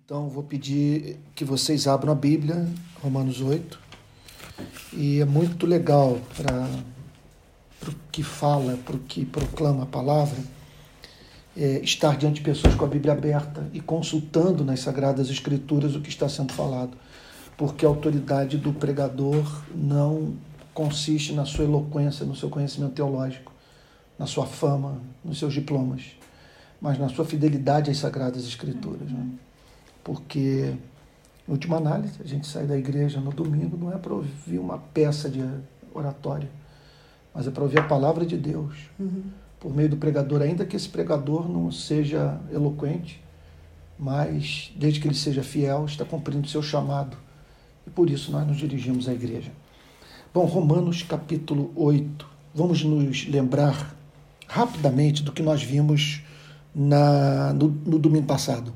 Então, vou pedir que vocês abram a Bíblia, Romanos 8, e é muito legal para o que fala, para o que proclama a palavra, estar diante de pessoas com a Bíblia aberta e consultando nas Sagradas Escrituras o que está sendo falado, porque a autoridade do pregador não consiste na sua eloquência, no seu conhecimento teológico, na sua fama, nos seus diplomas, mas na sua fidelidade às Sagradas Escrituras, né? Porque, em última análise, a gente sai da igreja no domingo não é para ouvir uma peça de oratório, mas é para ouvir a palavra de Deus, por meio do pregador, ainda que esse pregador não seja eloquente, mas desde que ele seja fiel, está cumprindo o seu chamado, e por isso nós nos dirigimos à igreja. Bom, Romanos capítulo 8, vamos nos lembrar rapidamente do que nós vimos no domingo passado.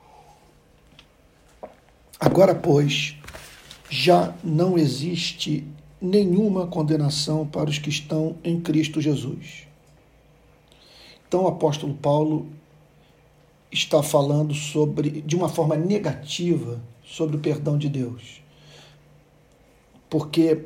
Agora, pois, já não existe nenhuma condenação para os que estão em Cristo Jesus. Então, o apóstolo Paulo está falando de uma forma negativa sobre o perdão de Deus. Porque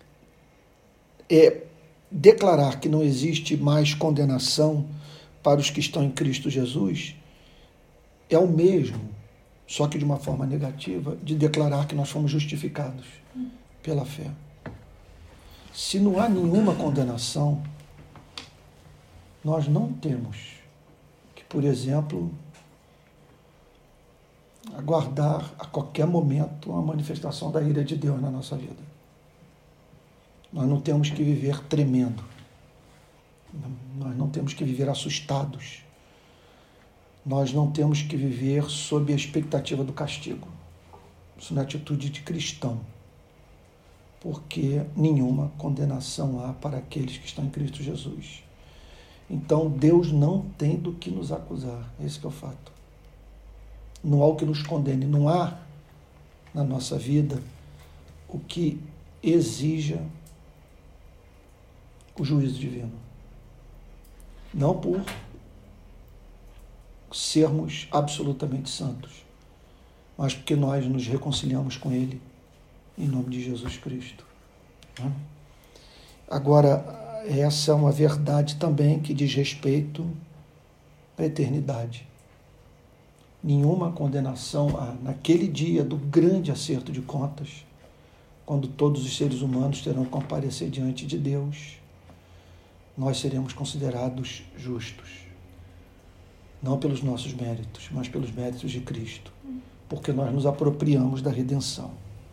declarar que não existe mais condenação para os que estão em Cristo Jesus é o mesmo, só que de uma forma negativa, de declarar que nós fomos justificados pela fé. Se não há nenhuma condenação, nós não temos que, por exemplo, aguardar a qualquer momento uma manifestação da ira de Deus na nossa vida. Nós não temos que viver tremendo. Nós não temos que viver assustados. Nós não temos que viver sob a expectativa do castigo. Isso não é atitude de cristão. Porque nenhuma condenação há para aqueles que estão em Cristo Jesus. Então, Deus não tem do que nos acusar. Esse que é o fato. Não há o que nos condene. Não há na nossa vida o que exija o juízo divino. Não por sermos absolutamente santos, mas porque nós nos reconciliamos com Ele em nome de Jesus Cristo. Agora, essa é uma verdade também que diz respeito à eternidade. Nenhuma condenação há naquele dia do grande acerto de contas, quando todos os seres humanos terão que comparecer diante de Deus, nós seremos considerados justos. Não pelos nossos méritos, mas pelos méritos de Cristo, porque nós nos apropriamos da redenção.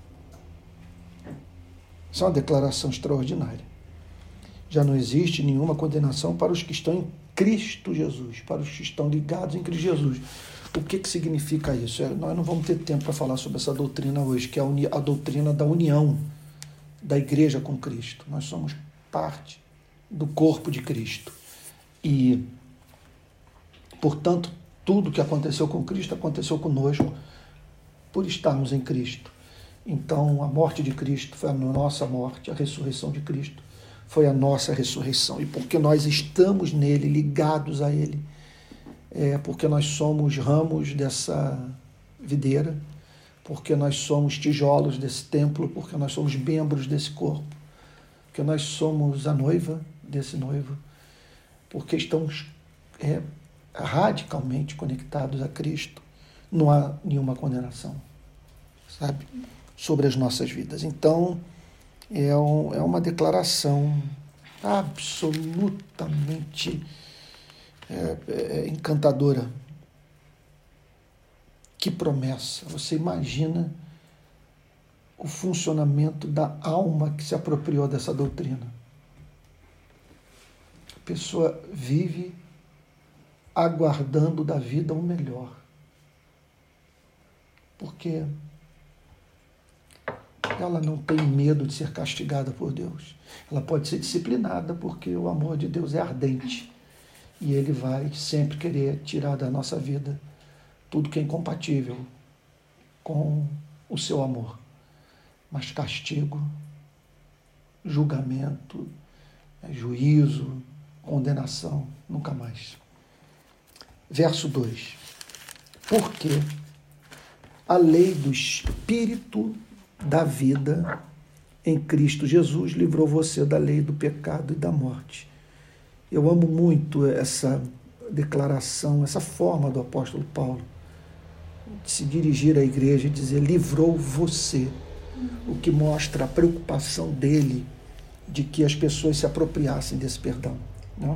Isso é uma declaração extraordinária. Já não existe nenhuma condenação para os que estão em Cristo Jesus, para os que estão ligados em Cristo Jesus. O que significa isso? Nós não vamos ter tempo para falar sobre essa doutrina hoje, que é a doutrina da união da igreja com Cristo. Nós somos parte do corpo de Cristo. E, portanto, tudo que aconteceu com Cristo aconteceu conosco por estarmos em Cristo. Então, a morte de Cristo foi a nossa morte, a ressurreição de Cristo foi a nossa ressurreição. E porque nós estamos nele, ligados a ele, porque nós somos ramos dessa videira, porque nós somos tijolos desse templo, porque nós somos membros desse corpo, porque nós somos a noiva desse noivo, porque estamos radicalmente conectados a Cristo, não há nenhuma condenação, sabe, sobre as nossas vidas. Então, é uma declaração absolutamente encantadora. Que promessa! Você imagina o funcionamento da alma que se apropriou dessa doutrina. A pessoa vive aguardando da vida o melhor. Porque ela não tem medo de ser castigada por Deus. Ela pode ser disciplinada porque o amor de Deus é ardente. E Ele vai sempre querer tirar da nossa vida tudo que é incompatível com o seu amor. Mas castigo, julgamento, juízo, condenação, nunca mais. Verso 2. Porque a lei do Espírito da vida em Cristo Jesus livrou você da lei do pecado e da morte. Eu amo muito essa declaração, essa forma do apóstolo Paulo de se dirigir à igreja e dizer livrou você, o que mostra a preocupação dele de que as pessoas se apropriassem desse perdão. Não?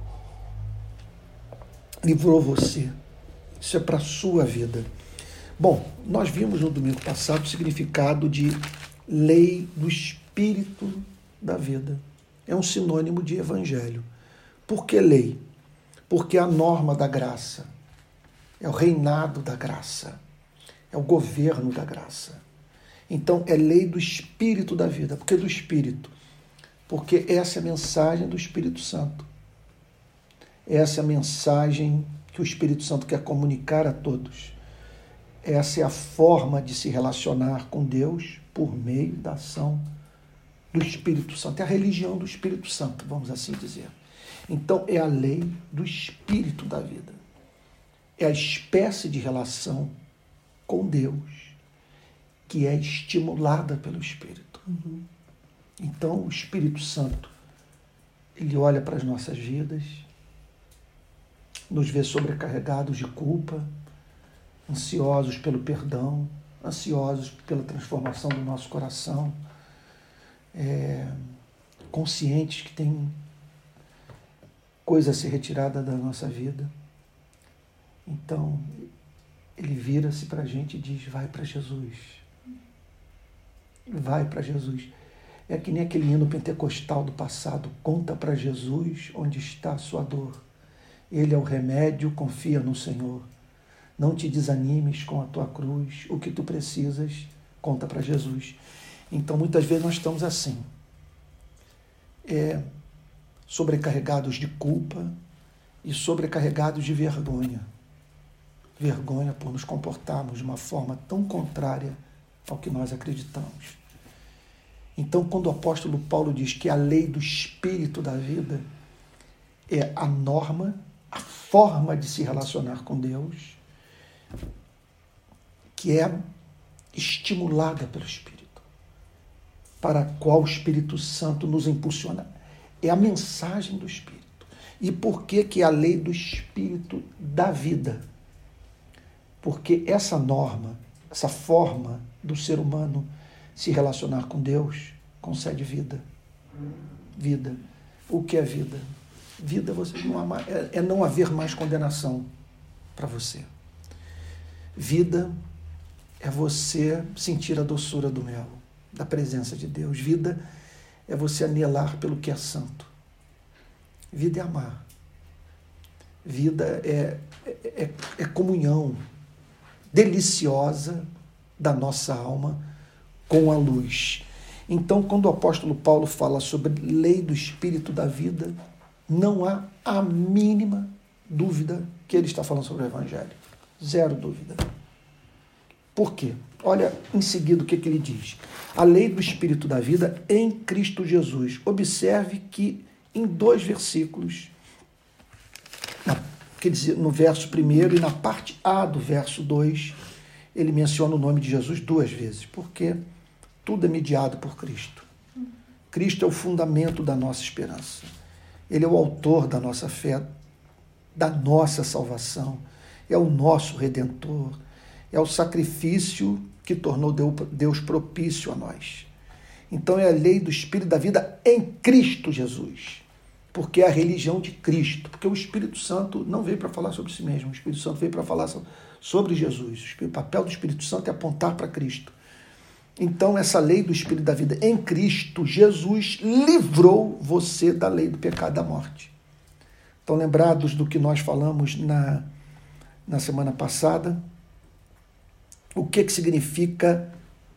Livrou você. Isso é para a sua vida. Bom, nós vimos no domingo passado o significado de lei do Espírito da vida. É um sinônimo de evangelho. Por que lei? Porque é a norma da graça, é o reinado da graça, é o governo da graça. Então, é lei do Espírito da vida. Por que do Espírito? Porque essa é a mensagem do Espírito Santo. Essa é a mensagem que o Espírito Santo quer comunicar a todos. Essa é a forma de se relacionar com Deus por meio da ação do Espírito Santo. É a religião do Espírito Santo, vamos assim dizer. Então, é a lei do Espírito da vida. É a espécie de relação com Deus que é estimulada pelo Espírito. Então, o Espírito Santo, ele olha para as nossas vidas, nos vê sobrecarregados de culpa, ansiosos pelo perdão, ansiosos pela transformação do nosso coração, conscientes que tem coisa a ser retirada da nossa vida. Então, ele vira-se para a gente e diz, vai para Jesus. Vai para Jesus. É que nem aquele hino pentecostal do passado, conta para Jesus onde está a sua dor. Ele é o remédio, confia no Senhor. Não te desanimes com a tua cruz. O que tu precisas, conta para Jesus. Então, muitas vezes nós estamos assim, sobrecarregados de culpa e sobrecarregados de vergonha. Vergonha por nos comportarmos de uma forma tão contrária ao que nós acreditamos. Então, quando o apóstolo Paulo diz que a lei do Espírito da vida é a norma, a forma de se relacionar com Deus, que é estimulada pelo Espírito, para a qual o Espírito Santo nos impulsiona. É a mensagem do Espírito. E por que é a lei do Espírito da vida? Porque essa norma, essa forma do ser humano se relacionar com Deus, concede vida. Vida. O que é vida? Vida é não haver mais condenação para você. Vida é você sentir a doçura do mel, da presença de Deus. Vida é você anelar pelo que é santo. Vida é amar. Vida é comunhão deliciosa da nossa alma com a luz. Então, quando o apóstolo Paulo fala sobre lei do Espírito da vida, não há a mínima dúvida que ele está falando sobre o Evangelho. Zero dúvida. Por quê? Olha em seguida o que ele diz. A lei do Espírito da vida em Cristo Jesus. Observe que em 2 versículos, quer dizer, no verso 1 e na parte A do verso 2, ele menciona o nome de Jesus 2 vezes, porque tudo é mediado por Cristo. Cristo é o fundamento da nossa esperança. Ele é o autor da nossa fé, da nossa salvação, é o nosso Redentor, é o sacrifício que tornou Deus propício a nós. Então é a lei do Espírito da vida em Cristo Jesus, porque é a religião de Cristo, porque o Espírito Santo não veio para falar sobre si mesmo, o Espírito Santo veio para falar sobre Jesus. O papel do Espírito Santo é apontar para Cristo. Então, essa lei do Espírito da vida em Cristo Jesus livrou você da lei do pecado e da morte. Então, lembrados do que nós falamos na semana passada, o que significa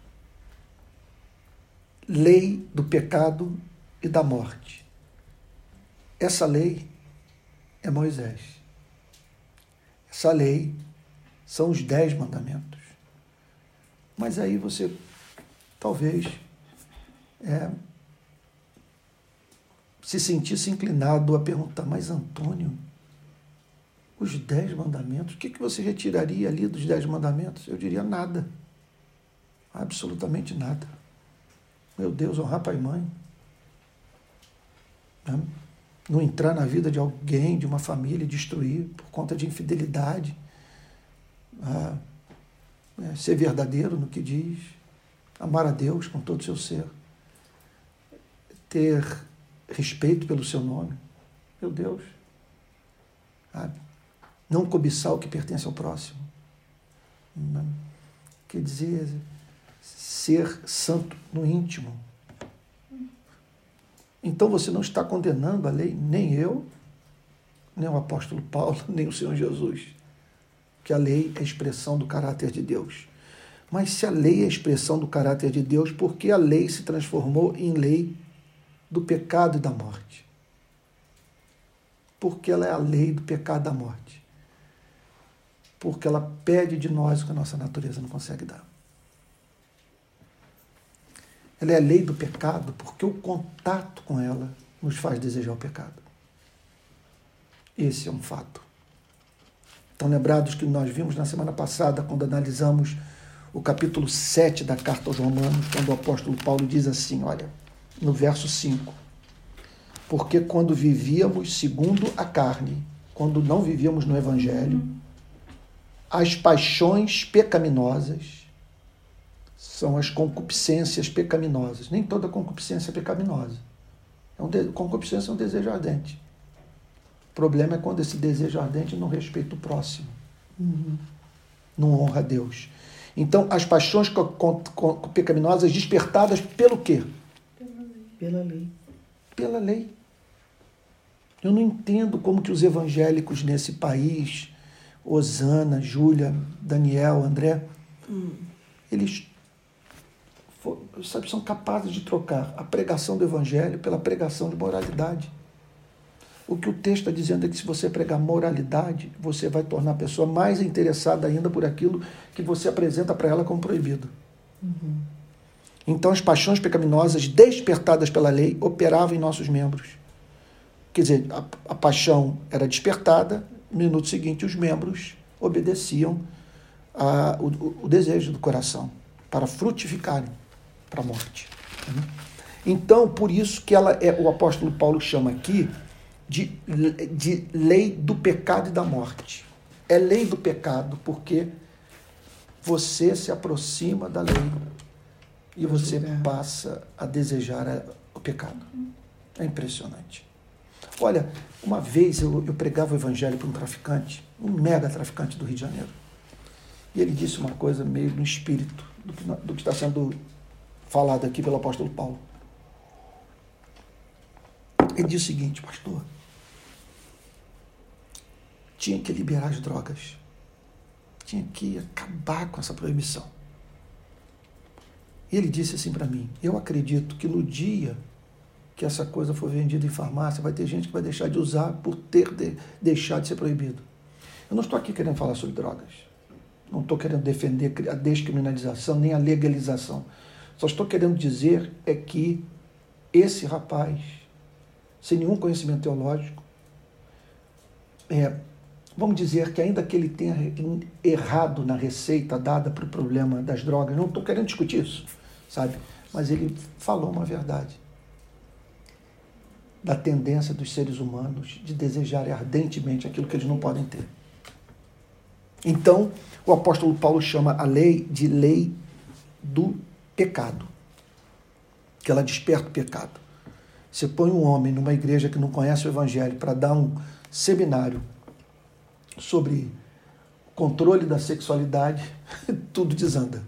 lei do pecado e da morte? Essa lei é Moisés. Essa lei são os 10 mandamentos. Mas aí você talvez se sentisse inclinado a perguntar, mas Antônio, Os 10 mandamentos, o que você retiraria ali dos 10 mandamentos? Eu diria nada. Absolutamente nada. Meu Deus, honrar pai e mãe. Não entrar na vida de alguém, de uma família, e destruir por conta de infidelidade. Ser verdadeiro no que diz. Amar a Deus com todo o seu ser. Ter respeito pelo seu nome. Meu Deus. Não cobiçar o que pertence ao próximo. Quer dizer, ser santo no íntimo. Então você não está condenando a lei, nem eu, nem o apóstolo Paulo, nem o Senhor Jesus. Que a lei é a expressão do caráter de Deus. Mas se a lei é a expressão do caráter de Deus, por que a lei se transformou em lei do pecado e da morte? Porque ela é a lei do pecado e da morte. Porque ela pede de nós o que a nossa natureza não consegue dar. Ela é a lei do pecado porque o contato com ela nos faz desejar o pecado. Esse é um fato. Estão lembrados que nós vimos na semana passada, quando analisamos o capítulo 7 da carta aos Romanos, quando o apóstolo Paulo diz assim, olha, no verso 5, porque quando vivíamos segundo a carne, quando não vivíamos no Evangelho, as paixões pecaminosas são as concupiscências pecaminosas. Nem toda concupiscência é pecaminosa. Concupiscência é um desejo ardente. O problema é quando esse desejo ardente não respeita o próximo. Não honra a Deus. Então, as paixões pecaminosas despertadas pelo quê? Pela lei. Pela lei. Eu não entendo como que os evangélicos nesse país, Osana, Júlia, Daniel, André, eles são capazes de trocar a pregação do evangelho pela pregação de moralidade. O que o texto está dizendo é que se você pregar moralidade, você vai tornar a pessoa mais interessada ainda por aquilo que você apresenta para ela como proibido. Então as paixões pecaminosas despertadas pela lei operavam em nossos membros. Quer dizer, a paixão era despertada, no minuto seguinte os membros obedeciam o desejo do coração para frutificarem para a morte. Então, por isso que o apóstolo Paulo chama aqui de lei do pecado e da morte. É lei do pecado porque você se aproxima da lei e você passa a desejar o pecado. É impressionante. Olha, uma vez eu pregava o evangelho para um traficante, um mega traficante do Rio de Janeiro. E ele disse uma coisa meio no espírito do que está sendo falado aqui pelo apóstolo Paulo. Ele disse o seguinte, pastor, tinha que liberar as drogas, tinha que acabar com essa proibição. E ele disse assim para mim, eu acredito que no dia que essa coisa for vendida em farmácia, vai ter gente que vai deixar de usar por deixar de ser proibido. Eu não estou aqui querendo falar sobre drogas. Não estou querendo defender a descriminalização nem a legalização. Só estou querendo dizer é que esse rapaz, sem nenhum conhecimento teológico, vamos dizer que ainda que ele tenha errado na receita dada para o problema das drogas, não estou querendo discutir isso, sabe? Mas ele falou uma verdade. Da tendência dos seres humanos de desejarem ardentemente aquilo que eles não podem ter. Então, o apóstolo Paulo chama a lei de lei do pecado, que ela desperta o pecado. Você põe um homem numa igreja que não conhece o evangelho para dar um seminário sobre controle da sexualidade, tudo desanda.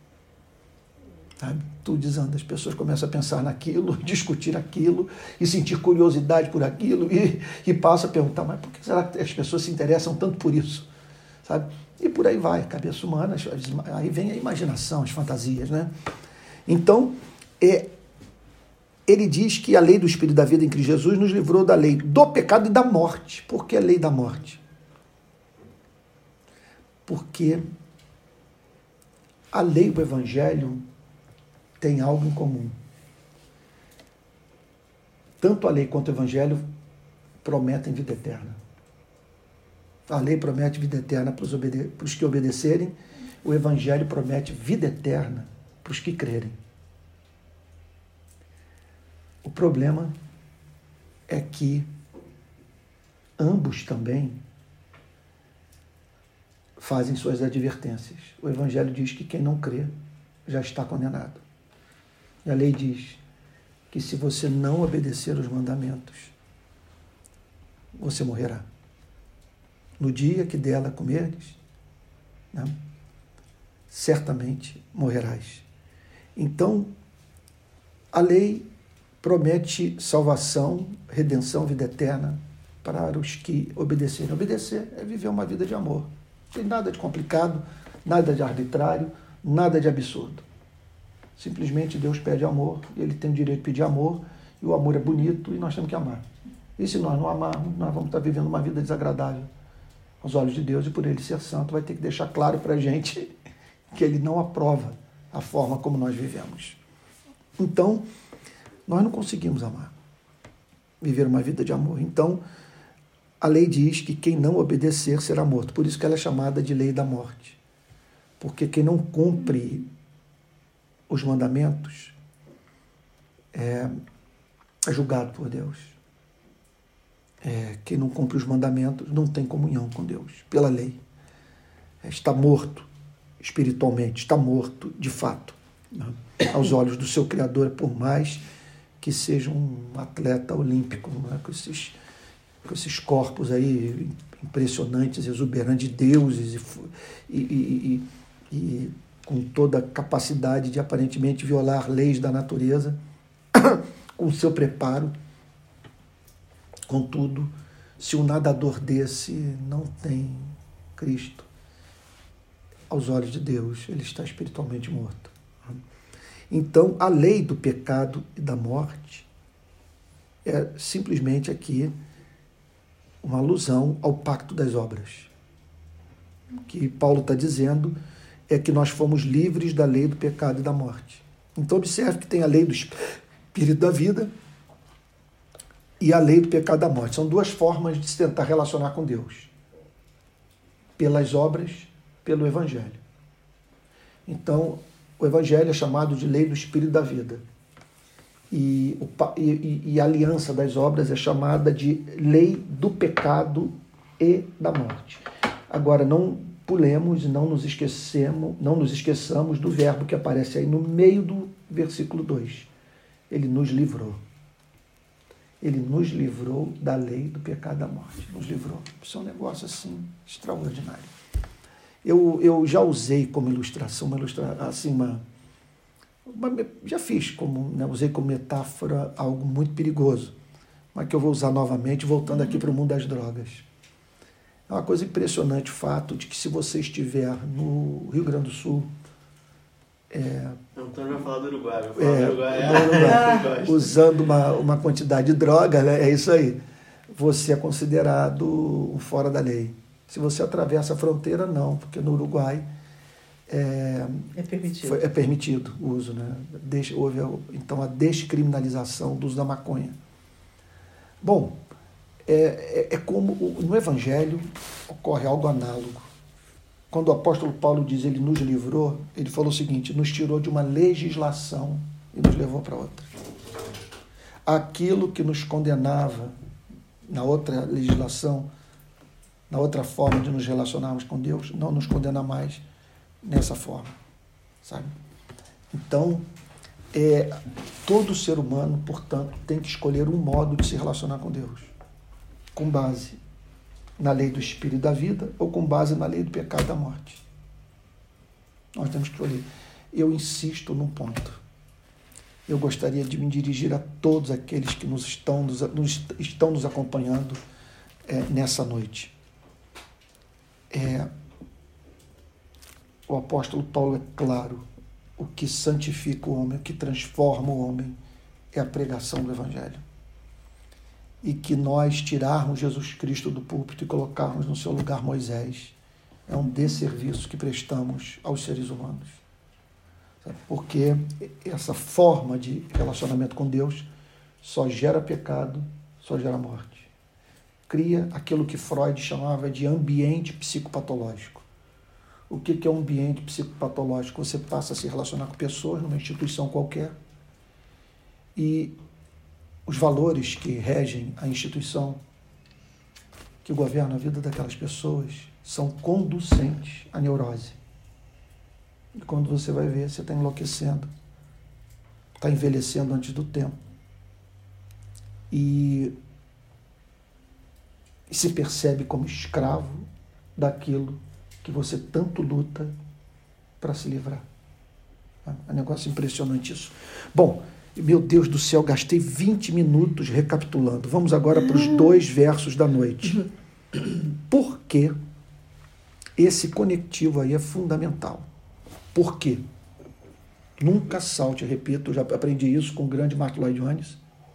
Sabe? Tudo desanda. As pessoas começam a pensar naquilo, discutir aquilo e sentir curiosidade por aquilo e passam a perguntar, mas por que será que as pessoas se interessam tanto por isso? Sabe? E por aí vai, cabeça humana, aí vem a imaginação, as fantasias, né? Então, ele diz que a lei do Espírito da vida em Cristo Jesus nos livrou da lei do pecado e da morte. Por que a lei da morte? Porque a lei e o evangelho têm algo em comum. Tanto a lei quanto o evangelho prometem vida eterna. A lei promete vida eterna para os que obedecerem, o Evangelho promete vida eterna para os que crerem. O problema é que ambos também fazem suas advertências. O Evangelho diz que quem não crê já está condenado. E a lei diz que se você não obedecer os mandamentos, você morrerá. No dia que dela comerdes, né, certamente morrerás. Então, a lei promete salvação, redenção, vida eterna para os que obedecerem. Obedecer é viver uma vida de amor. Não tem nada de complicado, nada de arbitrário, nada de absurdo. Simplesmente Deus pede amor, e Ele tem o direito de pedir amor, e o amor é bonito, e nós temos que amar. E se nós não amarmos, nós vamos estar vivendo uma vida desagradável aos olhos de Deus, e por Ele ser santo, vai ter que deixar claro para a gente que Ele não aprova a forma como nós vivemos. Então, nós não conseguimos amar, viver uma vida de amor. Então, a lei diz que quem não obedecer será morto. Por isso que ela é chamada de lei da morte. Porque quem não cumpre os mandamentos é julgado por Deus. Quem não cumpre os mandamentos não tem comunhão com Deus, pela lei. Está morto espiritualmente, está morto de fato, né, aos olhos do seu Criador, por mais que seja um atleta olímpico, né, com esses corpos aí impressionantes, exuberantes de deuses e com toda a capacidade de aparentemente violar leis da natureza, com o seu preparo. Contudo, se um nadador desse não tem Cristo, aos olhos de Deus, ele está espiritualmente morto. Então, a lei do pecado e da morte é simplesmente aqui uma alusão ao pacto das obras. O que Paulo está dizendo é que nós fomos livres da lei do pecado e da morte. Então, observe que tem a lei do espírito da vida e a lei do pecado e da morte. São duas formas de se tentar relacionar com Deus. Pelas obras, pelo Evangelho. Então, o Evangelho é chamado de lei do espírito da vida. E a aliança das obras é chamada de lei do pecado e da morte. Agora, não pulemos e não nos esqueçamos do verbo que aparece aí no meio do versículo 2. Ele nos livrou. Ele nos livrou da lei do pecado e da morte. Nos livrou. Isso é um negócio assim extraordinário. Eu já usei como ilustração, já fiz como, né, usei como metáfora algo muito perigoso, mas que eu vou usar novamente, voltando aqui para o mundo das drogas. É uma coisa impressionante o fato de que se você estiver no Rio Grande do Sul, Antônio vai falar do Uruguai, Uruguai. Usando uma quantidade de droga, né, é isso aí, você é considerado um fora da lei. Se você atravessa a fronteira, não, porque no Uruguai é permitido o uso, né? Houve então a descriminalização do uso da maconha. Bom, como no Evangelho ocorre algo análogo. Quando o apóstolo Paulo diz ele nos livrou, ele falou o seguinte: nos tirou de uma legislação e nos levou para outra. Aquilo que nos condenava na outra legislação, na outra forma de nos relacionarmos com Deus, não nos condena mais nessa forma, sabe? Então, todo ser humano, portanto, tem que escolher um modo de se relacionar com Deus, com base na lei do espírito da vida ou com base na lei do pecado e da morte. Nós temos que escolher. Eu insisto num ponto. Eu gostaria de me dirigir a todos aqueles que estão nos acompanhando nessa noite. O apóstolo Paulo é claro: o que santifica o homem, o que transforma o homem é a pregação do Evangelho. E que nós tirarmos Jesus Cristo do púlpito e colocarmos no seu lugar Moisés é um desserviço que prestamos aos seres humanos. Porque essa forma de relacionamento com Deus só gera pecado, só gera morte. cria aquilo que Freud chamava de ambiente psicopatológico. O que é um ambiente psicopatológico? Você passa a se relacionar com pessoas numa instituição qualquer e os valores que regem a instituição, que governam a vida daquelas pessoas, são conducentes à neurose. E quando você vai ver, você está enlouquecendo, está envelhecendo antes do tempo. E se percebe como escravo daquilo que você tanto luta para se livrar. É um negócio impressionante isso. Bom, meu Deus do céu, gastei 20 minutos recapitulando. Vamos agora para os 2 versos da noite. Por que esse conectivo aí é fundamental? Por quê? Nunca salte, repito, eu já aprendi isso com o grande Mark Lloyd Jones.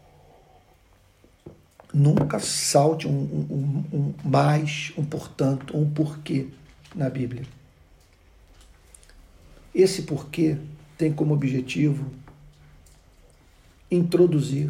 Nunca salte um mais, um portanto, um porquê na Bíblia. Esse porquê tem como objetivo introduzir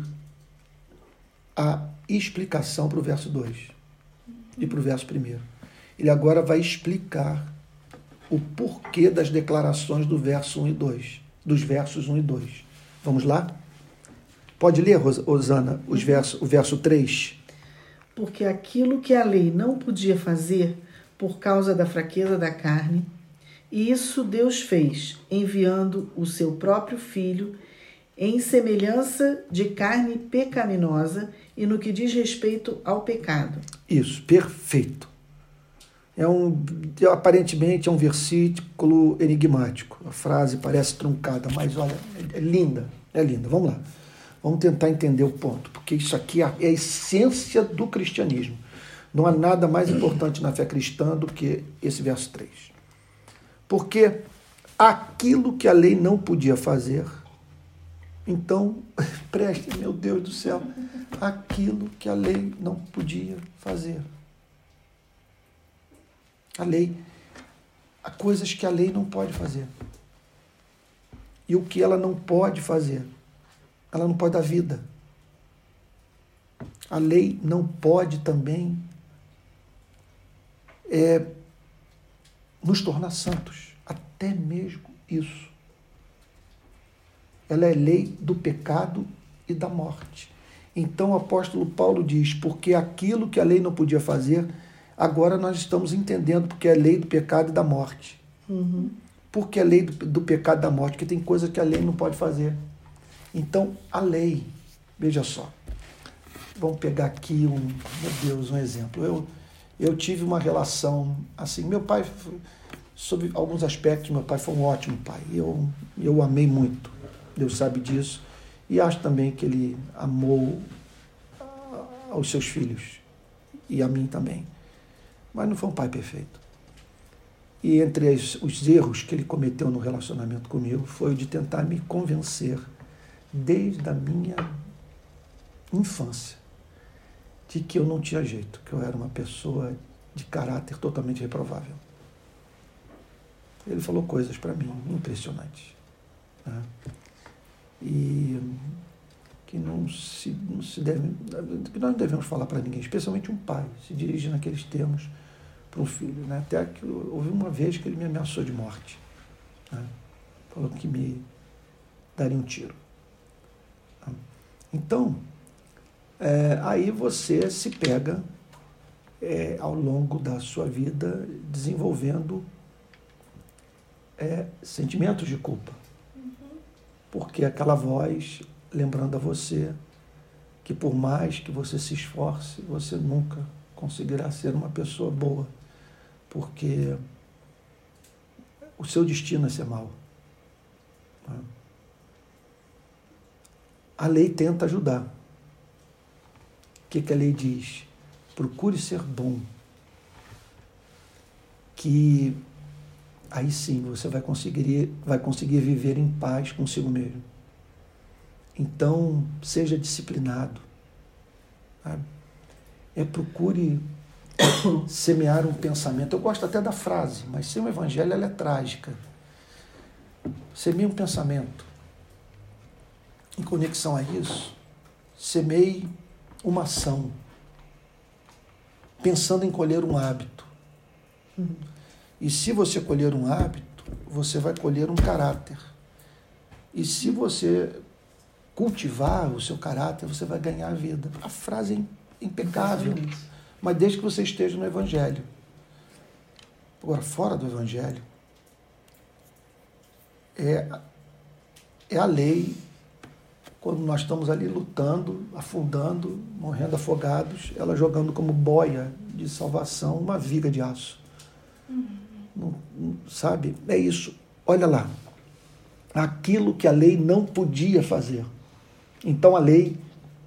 a explicação para o verso 2 e para o verso 1. Ele agora vai explicar o porquê das declarações do verso 1 e 2, dos versos 1 e 2. Vamos lá? Pode ler, Rosana, o verso 3? Porque aquilo que a lei não podia fazer por causa da fraqueza da carne, e isso Deus fez, enviando o seu próprio Filho em semelhança de carne pecaminosa e no que diz respeito ao pecado. Isso, perfeito. Aparentemente é um versículo enigmático. A frase parece truncada, mas olha, é linda, é linda. Vamos lá. Vamos tentar entender o ponto, porque isso aqui é a essência do cristianismo. Não há nada mais importante na fé cristã do que esse verso 3. Porque aquilo que a lei não podia fazer, então, preste, meu Deus do céu, aquilo que a lei não podia fazer. A lei, há coisas que a lei não pode fazer. E o que ela não pode fazer? Ela não pode dar vida. A lei não pode também nos tornar santos. Até mesmo isso. Ela é lei do pecado e da morte. Então o apóstolo Paulo diz, porque aquilo que a lei não podia fazer, agora nós estamos entendendo porque é lei do pecado e da morte. Uhum. Porque é lei do pecado e da morte, porque tem coisa que a lei não pode fazer. Então, a lei, veja só, vamos pegar aqui um exemplo. Eu tive uma relação assim, meu pai, sob alguns aspectos, meu pai foi um ótimo pai. Eu o amei muito, Deus sabe disso, e acho também que ele amou aos seus filhos, e a mim também. Mas não foi um pai perfeito. E entre os erros que ele cometeu no relacionamento comigo, foi o de tentar me convencer, desde a minha infância, de que eu não tinha jeito, que eu era uma pessoa de caráter totalmente reprovável. Ele falou coisas para mim impressionantes, né? E que que nós não devemos falar para ninguém, especialmente um pai, se dirige naqueles termos para um filho, né? Até que houve uma vez que ele me ameaçou de morte, né? Falou que me daria um tiro. Então, aí você se pega ao longo da sua vida desenvolvendo sentimentos de culpa. Porque aquela voz lembrando a você que por mais que você se esforce, você nunca conseguirá ser uma pessoa boa, porque o seu destino é ser mau. A lei tenta ajudar. O que a lei diz? Procure ser bom, que aí sim você vai conseguir viver em paz consigo mesmo. Então, seja disciplinado. Sabe? Procure semear um pensamento. Eu gosto até da frase, mas sem o evangelho ela é trágica. Semeie um pensamento. Em conexão a isso, semeie uma ação. pensando em colher um hábito. E se você colher um hábito, você vai colher um caráter. E se você cultivar o seu caráter, você vai ganhar a vida. A frase é impecável, mas desde que você esteja no Evangelho. Agora, fora do Evangelho, é a lei, quando nós estamos ali lutando, afundando, morrendo afogados, ela jogando como boia de salvação uma viga de aço. Sabe? É isso. Olha lá. Aquilo que a lei não podia fazer. Então a lei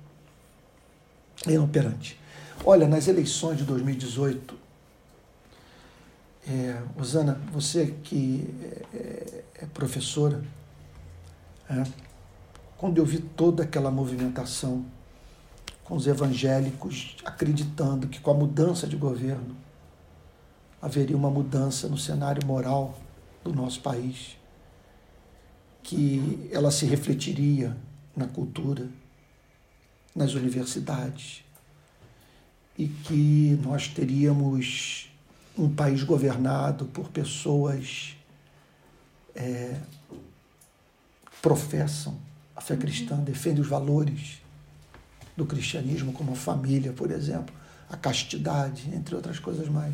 é inoperante. Olha, nas eleições de 2018, Rosana, você que é professora, quando eu vi toda aquela movimentação com os evangélicos acreditando que com a mudança de governo haveria uma mudança no cenário moral do nosso país, que ela se refletiria na cultura, nas universidades, e que nós teríamos um país governado por pessoas professam a fé cristã, defendem os valores do cristianismo, como a família, por exemplo, a castidade, entre outras coisas mais.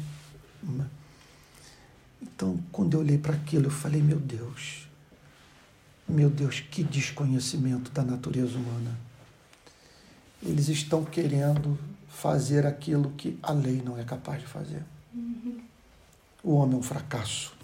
Então, quando eu olhei para aquilo, eu falei, meu Deus, que desconhecimento da natureza humana. Eles estão querendo fazer aquilo que a lei não é capaz de fazer. O homem é um fracasso.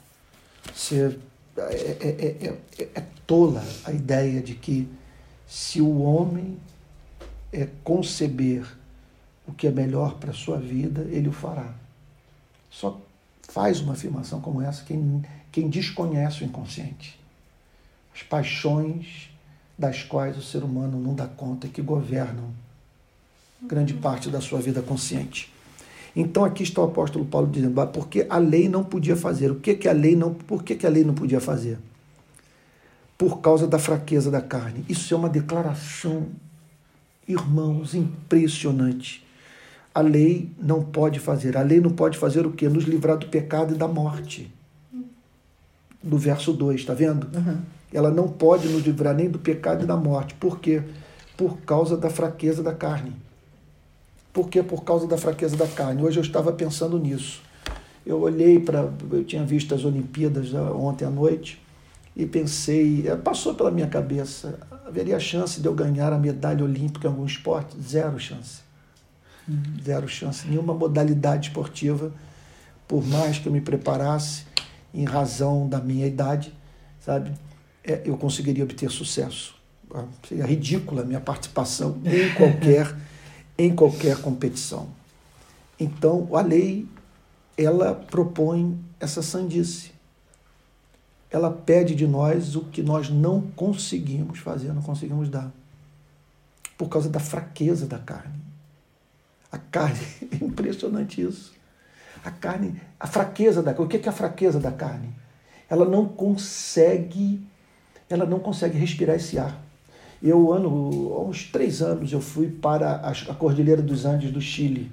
É tola a ideia de que se o homem conceber o que é melhor para a sua vida, ele o fará. Só faz uma afirmação como essa quem desconhece o inconsciente. As paixões das quais o ser humano não dá conta e que governam grande parte da sua vida consciente. Então aqui está o apóstolo Paulo dizendo, porque a lei não podia fazer. Por que a lei não podia fazer? Por causa da fraqueza da carne. Isso é uma declaração, irmãos, impressionante. A lei não pode fazer. A lei não pode fazer o quê? Nos livrar do pecado e da morte. Do verso 2, está vendo? Ela não pode nos livrar nem do pecado e da morte. Por quê? Por causa da fraqueza da carne. Por quê? Por causa da fraqueza da carne. Hoje eu estava pensando nisso. Eu tinha visto as Olimpíadas ontem à noite e pensei, passou pela minha cabeça, haveria chance de eu ganhar a medalha olímpica em algum esporte? Zero chance. Zero chance. Nenhuma modalidade esportiva, por mais que eu me preparasse, em razão da minha idade, sabe, eu conseguiria obter sucesso. Seria ridícula a minha participação em qualquer competição. Então, a lei, ela propõe essa sandice. Ela pede de nós o que nós não conseguimos fazer, não conseguimos dar. Por causa da fraqueza da carne. A carne, é impressionante isso. A fraqueza da carne. O que é a fraqueza da carne? Ela não consegue respirar esse ar. Há uns 3 anos, eu fui para a Cordilheira dos Andes do Chile.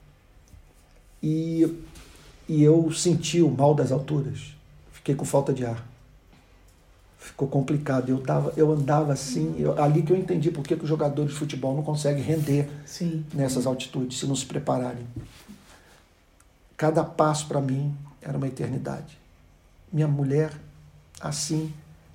E eu senti o mal das alturas. Fiquei com falta de ar. Ficou complicado. Eu andava assim, ali que eu entendi por que os jogadores de futebol não conseguem render nessas altitudes, se não se prepararem. Cada passo para mim era uma eternidade. Minha mulher, assim,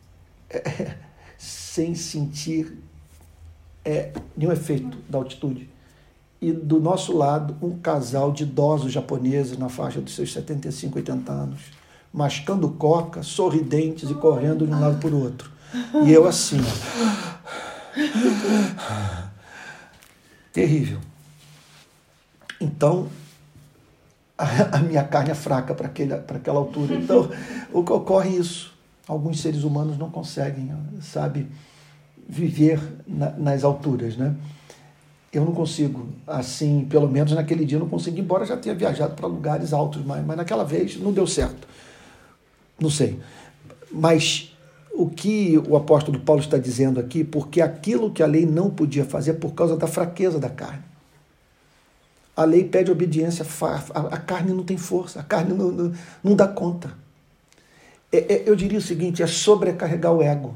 sem sentir nenhum efeito da altitude. E do nosso lado, um casal de idosos japoneses na faixa dos seus 75, 80 anos, mascando coca, sorridentes e correndo de um lado para o outro. E eu assim, terrível. Então, a minha carne é fraca para aquela altura. Então, o que ocorre é isso. Alguns seres humanos não conseguem, sabe, viver nas alturas, né? Eu não consigo, assim, pelo menos naquele dia eu não consegui, embora já tenha viajado para lugares altos, mas naquela vez não deu certo. Não sei. Mas o que o apóstolo Paulo está dizendo aqui, porque aquilo que a lei não podia fazer é por causa da fraqueza da carne. A lei pede obediência, a carne não tem força, a carne não dá conta. Eu diria o seguinte, é sobrecarregar o ego.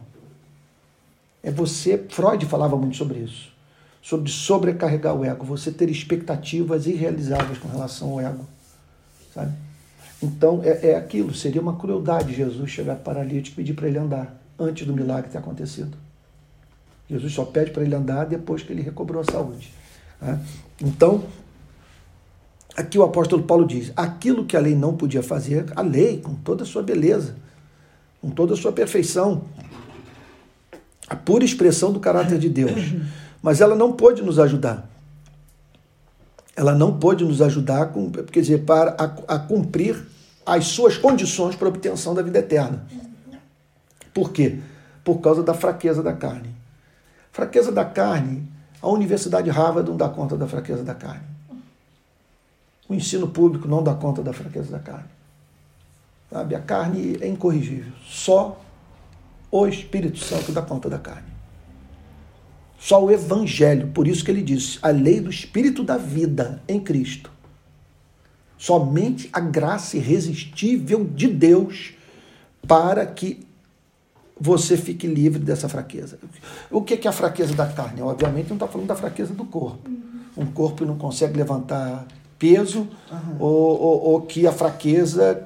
Freud falava muito sobre isso, sobre sobrecarregar o ego, você ter expectativas irrealizáveis com relação ao ego, sabe? Então, é aquilo, seria uma crueldade Jesus chegar paralítico e pedir para ele andar, antes do milagre ter acontecido. Jesus só pede para ele andar depois que ele recobrou a saúde. Né? Então, aqui o apóstolo Paulo diz, aquilo que a lei não podia fazer, a lei, com toda a sua beleza, com toda a sua perfeição, a pura expressão do caráter de Deus, mas ela não pôde nos ajudar. Ela não pôde nos ajudar, quer dizer, a cumprir as suas condições para a obtenção da vida eterna. Por quê? Por causa da fraqueza da carne. Fraqueza da carne, a Universidade Harvard não dá conta da fraqueza da carne. O ensino público não dá conta da fraqueza da carne. Sabe? A carne é incorrigível. Só o Espírito Santo dá conta da carne. Só o Evangelho. Por isso que ele diz, a lei do Espírito da vida em Cristo. Somente a graça irresistível de Deus para que você fique livre dessa fraqueza. O que é a fraqueza da carne? Obviamente não está falando da fraqueza do corpo. Um corpo que não consegue levantar peso, ou que a fraqueza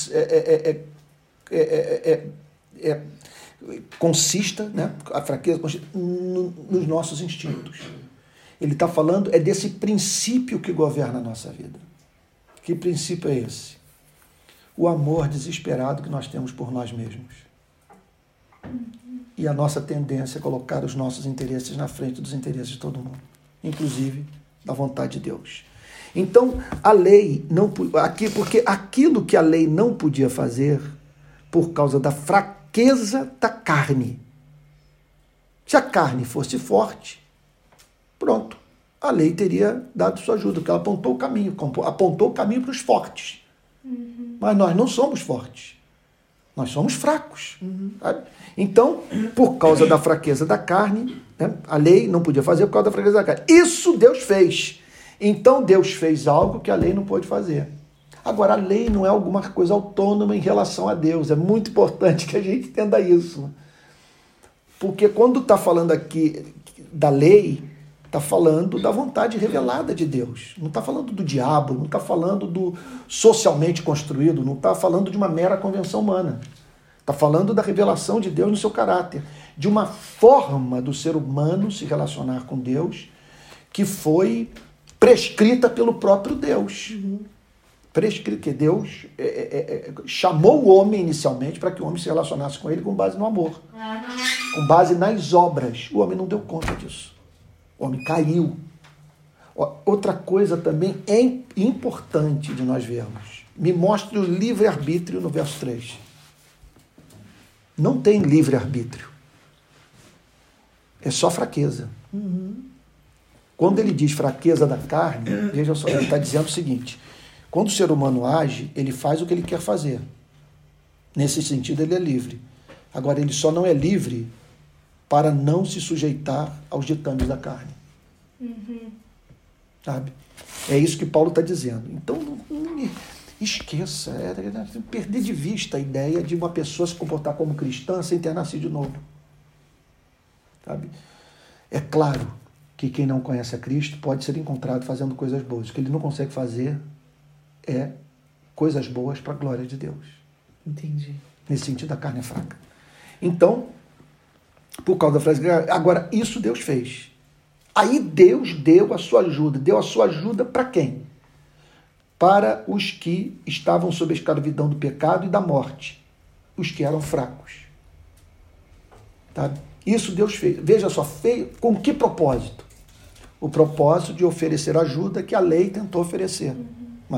consista, né? A fraqueza consiste nos nossos instintos. Ele está falando desse princípio que governa a nossa vida. Que princípio é esse? O amor desesperado que nós temos por nós mesmos. E a nossa tendência é colocar os nossos interesses na frente dos interesses de todo mundo, inclusive da vontade de Deus. Então, a lei não, porque aquilo que a lei não podia fazer por causa da fraqueza da carne. Se a carne fosse forte, pronto, a lei teria dado sua ajuda, porque ela apontou o caminho para os fortes. Mas nós não somos fortes. Nós somos fracos. Sabe? Então, por causa da fraqueza da carne, né, a lei não podia fazer por causa da fraqueza da carne. Isso Deus fez. Então, Deus fez algo que a lei não pôde fazer. Agora, a lei não é alguma coisa autônoma em relação a Deus. É muito importante que a gente entenda isso. Porque quando está falando aqui da lei, está falando da vontade revelada de Deus. Não está falando do diabo, não está falando do socialmente construído, não está falando de uma mera convenção humana. Está falando da revelação de Deus no seu caráter, de uma forma do ser humano se relacionar com Deus que foi prescrita pelo próprio Deus. Prescrito, que Deus chamou o homem inicialmente para que o homem se relacionasse com ele com base no amor, com base nas obras. O homem não deu conta disso. O homem caiu. Outra coisa também é importante de nós vermos. Me mostre o livre-arbítrio no verso 3. Não tem livre-arbítrio. É só fraqueza. Quando ele diz fraqueza da carne, veja só, ele está dizendo o seguinte: quando o ser humano age, ele faz o que ele quer fazer. Nesse sentido, ele é livre. Agora, ele só não é livre para não se sujeitar aos ditames da carne. Sabe? É isso que Paulo está dizendo. Então, não esqueça, perder de vista a ideia de uma pessoa se comportar como cristã sem ter nascido de novo. Sabe? É claro que quem não conhece a Cristo pode ser encontrado fazendo coisas boas. O que ele não consegue fazer é coisas boas para a glória de Deus. Entendi. Nesse sentido, a carne é fraca. Então, por causa da frase, agora, isso Deus fez. Aí Deus deu a sua ajuda. Deu a sua ajuda para quem? Para os que estavam sob a escravidão do pecado e da morte. Os que eram fracos. Tá? Isso Deus fez. Veja só, com que propósito? O propósito de oferecer ajuda que a lei tentou oferecer. Mas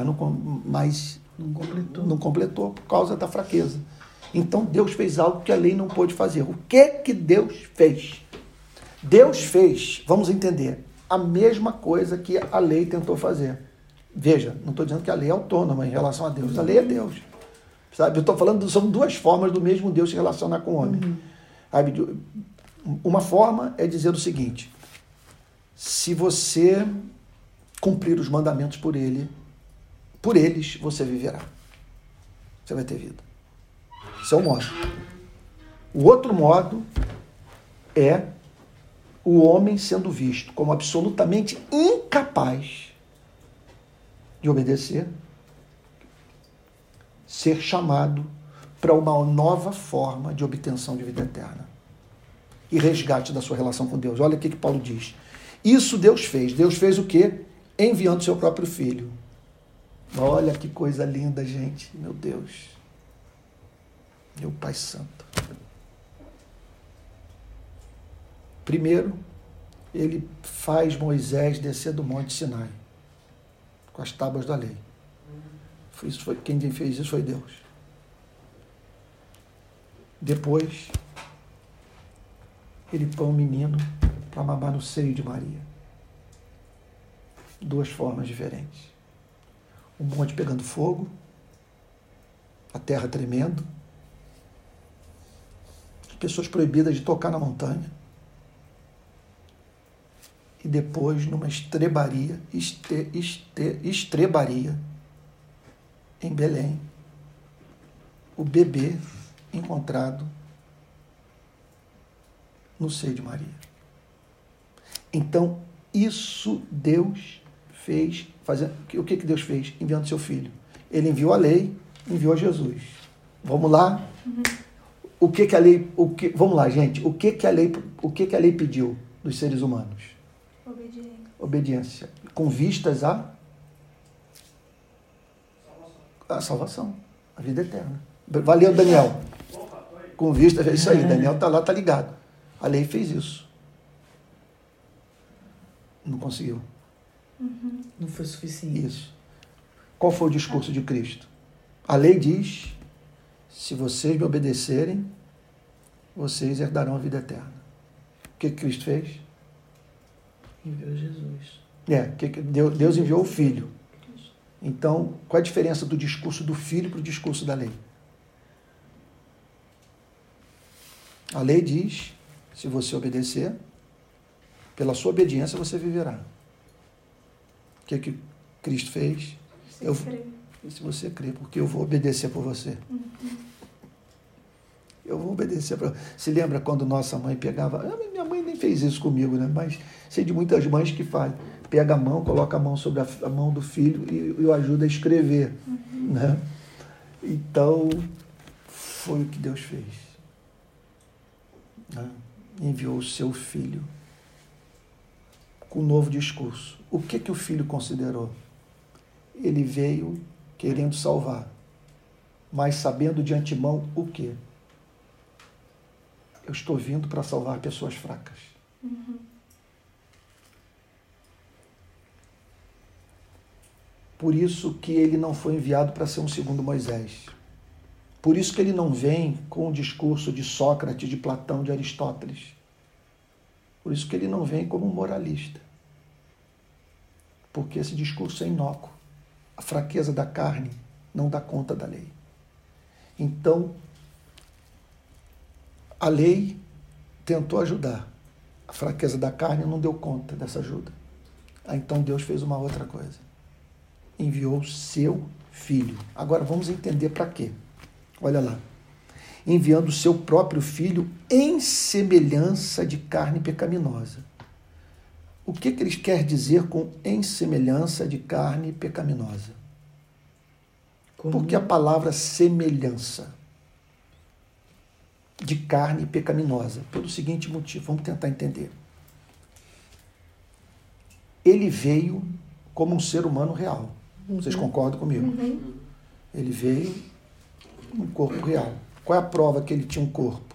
não completou por causa da fraqueza. Então Deus fez algo que a lei não pôde fazer. O que Deus fez? Deus fez, vamos entender, a mesma coisa que a lei tentou fazer. Veja, não estou dizendo que a lei é autônoma em relação a Deus. A lei é Deus. Sabe? Eu estou falando, são duas formas do mesmo Deus se relacionar com o homem. Sabe? Uma forma é dizer o seguinte: se você cumprir os mandamentos por eles você viverá. Você vai ter vida. Esse é um modo. O outro modo é o homem sendo visto como absolutamente incapaz de obedecer, ser chamado para uma nova forma de obtenção de vida eterna e resgate da sua relação com Deus. Olha o que Paulo diz. Isso Deus fez. Deus fez o quê? Enviando seu próprio Filho. Olha que coisa linda, gente. Meu Deus. Meu Pai Santo. Primeiro, ele faz Moisés descer do Monte Sinai com as tábuas da lei. Quem fez isso foi Deus. Depois, ele põe um menino para mamar no seio de Maria. Duas formas diferentes. O monte pegando fogo, a terra tremendo, as pessoas proibidas de tocar na montanha, e depois numa estrebaria em Belém, o bebê encontrado no seio de Maria. Então, isso Deus fez, o que Deus fez? Enviando seu Filho. Ele enviou a lei, enviou Jesus. Vamos lá? O que a lei, vamos lá, gente. O que a lei pediu dos seres humanos? Obediência. Com vistas à salvação, a vida eterna. Valeu, Daniel. Com vistas, é isso aí. Daniel está lá, está ligado. A lei fez isso. Não conseguiu. Não foi suficiente. Isso. Qual foi o discurso de Cristo? A lei diz: se vocês me obedecerem, vocês herdarão a vida eterna. O que Cristo fez? Enviou Jesus. Deus enviou o Filho. Então, qual é a diferença do discurso do Filho para o discurso da lei? A lei diz: se você obedecer, pela sua obediência você viverá. O que Cristo fez? Se você crê, porque eu vou obedecer por você. Eu vou obedecer para. Se lembra quando nossa mãe pegava. Minha mãe nem fez isso comigo, né? Mas sei de muitas mães que fazem. Pega a mão, coloca a mão sobre a mão do filho e o ajuda a escrever. Né? Então, foi o que Deus fez. Né? Enviou o seu filho com um novo discurso. O que o filho considerou? Ele veio querendo salvar, mas sabendo de antemão o quê? Eu estou vindo para salvar pessoas fracas. Por isso que ele não foi enviado para ser um segundo Moisés. Por isso que ele não vem com o discurso de Sócrates, de Platão, de Aristóteles. Por isso que ele não vem como um moralista. Porque esse discurso é inócuo. A fraqueza da carne não dá conta da lei. Então, a lei tentou ajudar. A fraqueza da carne não deu conta dessa ajuda. Então Deus fez uma outra coisa. Enviou o seu filho. Agora vamos entender para quê. Olha lá. Enviando o seu próprio filho em semelhança de carne pecaminosa. O que ele quer dizer com em semelhança de carne pecaminosa? Porque a palavra semelhança de carne pecaminosa, pelo seguinte motivo, vamos tentar entender. Ele veio como um ser humano real. Vocês concordam comigo? Ele veio num corpo real. Qual é a prova que ele tinha um corpo?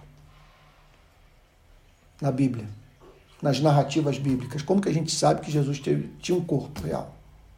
Na Bíblia, nas narrativas bíblicas. Como que a gente sabe que Jesus tinha um corpo real?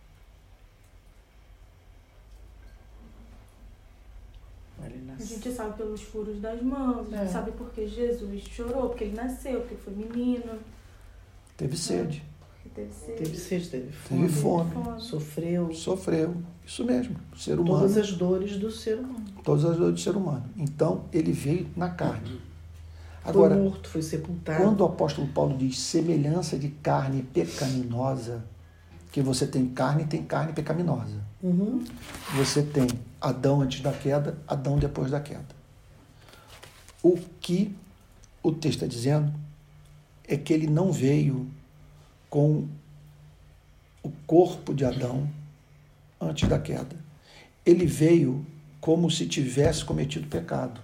A gente sabe pelos furos das mãos, a gente sabe porque Jesus chorou, porque ele nasceu, porque foi menino. Teve sede. Teve fome. Sofreu. Isso mesmo, o ser humano. Todas as dores do ser humano. Todas as dores do ser humano. Então, ele veio na carne. Agora, foi morto, foi sepultado. Quando o apóstolo Paulo diz semelhança de carne pecaminosa, que você tem carne pecaminosa. Você tem Adão antes da queda, Adão depois da queda. O que o texto está dizendo é que ele não veio com o corpo de Adão antes da queda. Ele veio como se tivesse cometido pecado.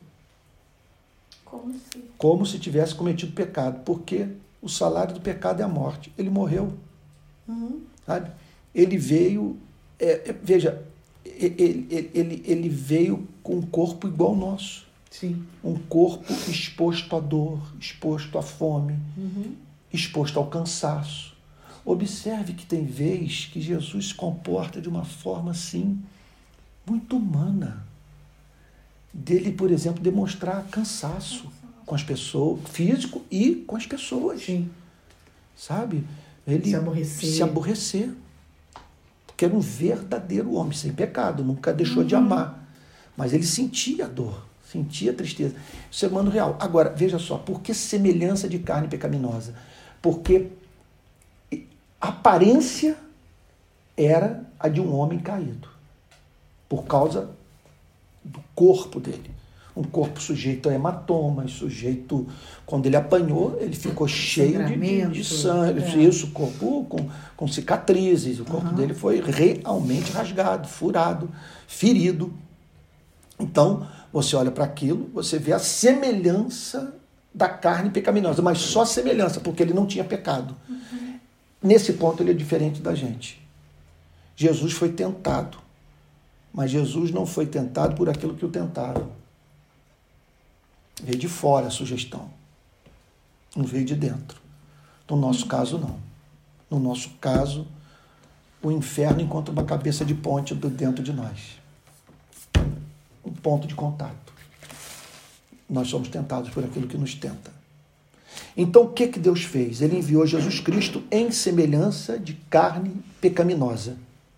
Como se tivesse cometido pecado, porque o salário do pecado é a morte. Ele morreu. Sabe? Ele veio, veja, ele veio com um corpo igual ao nosso. Sim. Um corpo exposto à dor, exposto à fome, exposto ao cansaço. Observe que tem vez que Jesus se comporta de uma forma assim, muito humana. Dele, por exemplo, demonstrar cansaço com as pessoas, físico e com as pessoas. Sim. Sabe? Ele se aborrecer. Porque era um verdadeiro homem, sem pecado, nunca deixou de amar. Mas ele sentia dor, sentia tristeza. Ser humano real. Agora, veja só, por que semelhança de carne pecaminosa? Porque a aparência era a de um homem caído, por causa do corpo dele. Um corpo sujeito a hematomas, sujeito... Quando ele apanhou, ele ficou cheio de sangue. Isso, corpo com cicatrizes. O corpo dele foi realmente rasgado, furado, ferido. Então, você olha para aquilo, você vê a semelhança da carne pecaminosa, mas só semelhança, porque ele não tinha pecado. Nesse ponto, ele é diferente da gente. Jesus foi tentado, mas Jesus não foi tentado por aquilo que o tentaram. Veio de fora a sugestão, não veio de dentro. No nosso caso, não. No nosso caso, o inferno encontra uma cabeça de ponte dentro de nós. Um ponto de contato. Nós somos tentados por aquilo que nos tenta. Então, o que Deus fez? Ele enviou Jesus Cristo em semelhança de carne pecaminosa.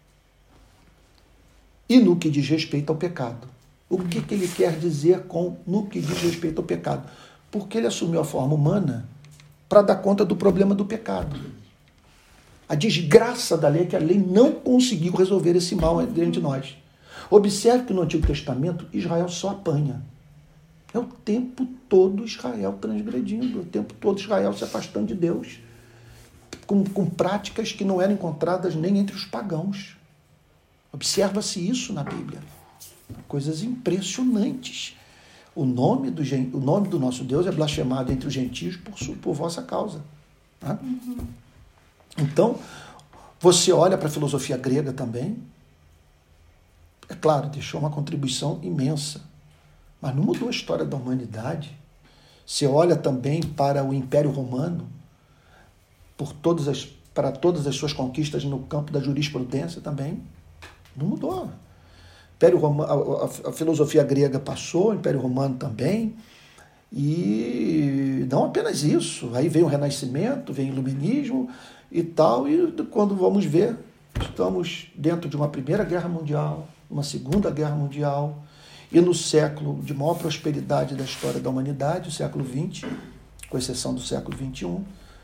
E no que diz respeito ao pecado. O que ele quer dizer com no que diz respeito ao pecado? Porque ele assumiu a forma humana para dar conta do problema do pecado. A desgraça da lei é que a lei não conseguiu resolver esse mal dentro de nós. Observe que no Antigo Testamento Israel só apanha. É o tempo todo Israel transgredindo, o tempo todo Israel se afastando de Deus, com práticas que não eram encontradas nem entre os pagãos. Observa-se isso na Bíblia. Coisas impressionantes. O nome do nosso Deus é blasfemado entre os gentios por vossa causa. Tá? Então, você olha para a filosofia grega também, é claro, deixou uma contribuição imensa, mas não mudou a história da humanidade. Você olha também para o Império Romano, para todas as suas conquistas no campo da jurisprudência também, não mudou. A filosofia grega passou, o Império Romano também, e não apenas isso, aí vem o Renascimento, vem o Iluminismo e tal, e quando vamos ver, estamos dentro de uma Primeira Guerra Mundial, uma Segunda Guerra Mundial, e no século de maior prosperidade da história da humanidade, o século XX, com exceção do século XXI,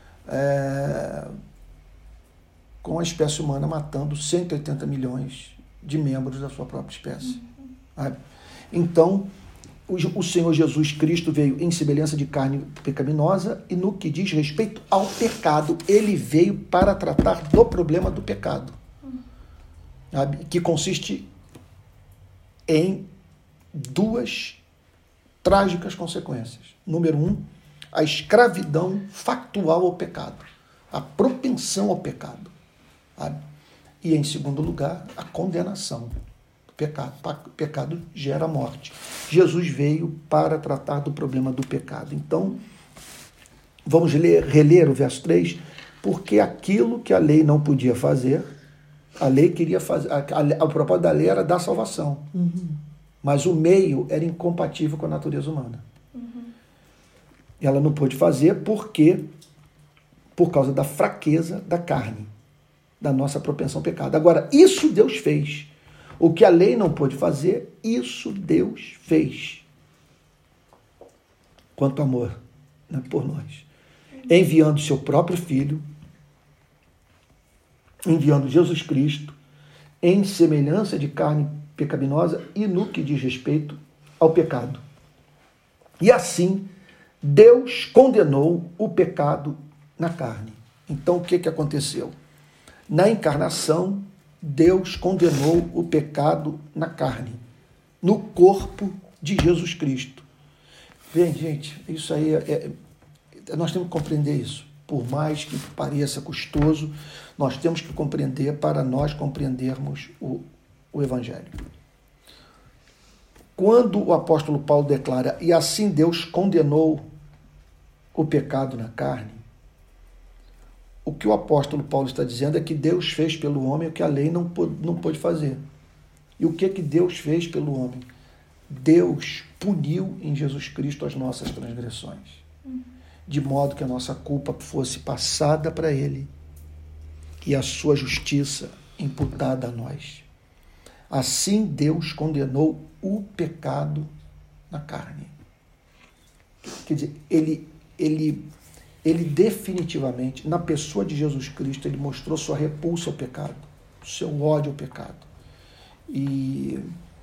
com a espécie humana matando 180 milhões de membros da sua própria espécie. Então, o Senhor Jesus Cristo veio em semelhança de carne pecaminosa e no que diz respeito ao pecado, ele veio para tratar do problema do pecado, que consiste em duas trágicas consequências. Número 1, a escravidão factual ao pecado, a propensão ao pecado. E, em segundo lugar, a condenação do pecado. O pecado gera morte. Jesus veio para tratar do problema do pecado. Então, vamos reler o verso 3, porque aquilo que a lei não podia fazer, a lei queria fazer, o propósito da lei era dar salvação. Mas o meio era incompatível com a natureza humana. E ela não pôde fazer por causa da fraqueza da carne, da nossa propensão ao pecado. Agora, isso Deus fez. O que a lei não pôde fazer, isso Deus fez. Quanto amor, né, por nós. Enviando seu próprio Filho, enviando Jesus Cristo em semelhança de carne pecaminosa e no que diz respeito ao pecado. E assim, Deus condenou o pecado na carne. Então, o que aconteceu? Na encarnação, Deus condenou o pecado na carne, no corpo de Jesus Cristo. Bem, gente, isso aí nós temos que compreender isso. Por mais que pareça custoso, nós temos que compreender para nós compreendermos o Evangelho. Quando o apóstolo Paulo declara, e assim Deus condenou o pecado na carne, o que o apóstolo Paulo está dizendo é que Deus fez pelo homem o que a lei não pôde fazer. E o que Deus fez pelo homem? Deus puniu em Jesus Cristo as nossas transgressões, de modo que a nossa culpa fosse passada para ele e a sua justiça imputada a nós. Assim Deus condenou o pecado na carne. Quer dizer, ele definitivamente, na pessoa de Jesus Cristo, ele mostrou sua repulsa ao pecado, seu ódio ao pecado. E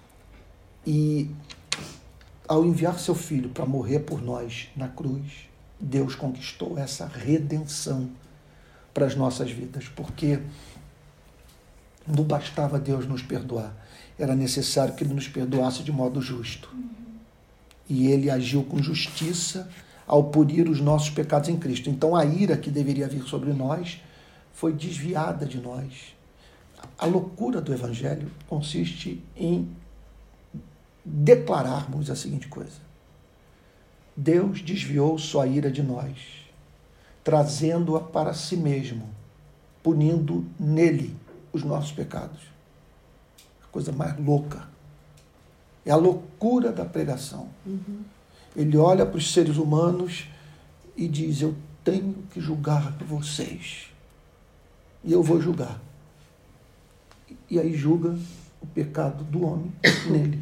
ao enviar seu filho para morrer por nós na cruz, Deus conquistou essa redenção para as nossas vidas, porque não bastava Deus nos perdoar, era necessário que Ele nos perdoasse de modo justo. E Ele agiu com justiça ao punir os nossos pecados em Cristo. Então a ira que deveria vir sobre nós foi desviada de nós. A loucura do Evangelho consiste em declararmos a seguinte coisa: Deus desviou sua ira de nós, trazendo-a para si mesmo, punindo nele os nossos pecados. A coisa mais louca. É a loucura da pregação. Ele olha para os seres humanos e diz: eu tenho que julgar vocês. E eu vou julgar. E aí julga o pecado do homem nele.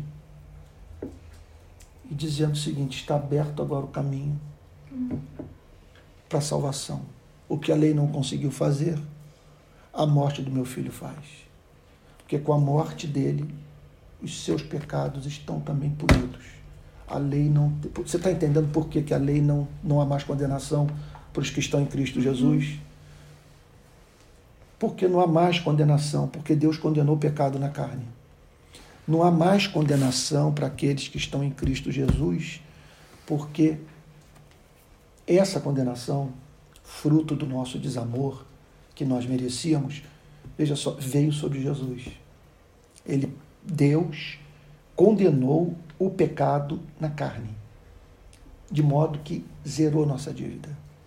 E dizendo o seguinte: está aberto agora o caminho para a salvação. O que a lei não conseguiu fazer, a morte do meu filho faz. Porque com a morte dele, os seus pecados estão também punidos. A lei não... Você está entendendo por que a lei não há mais condenação para os que estão em Cristo Jesus? Porque não há mais condenação, porque Deus condenou o pecado na carne. Não há mais condenação para aqueles que estão em Cristo Jesus, porque essa condenação, fruto do nosso desamor, que nós merecíamos, veja só, veio sobre Jesus. Deus condenou o pecado na carne, de modo que zerou nossa dívida.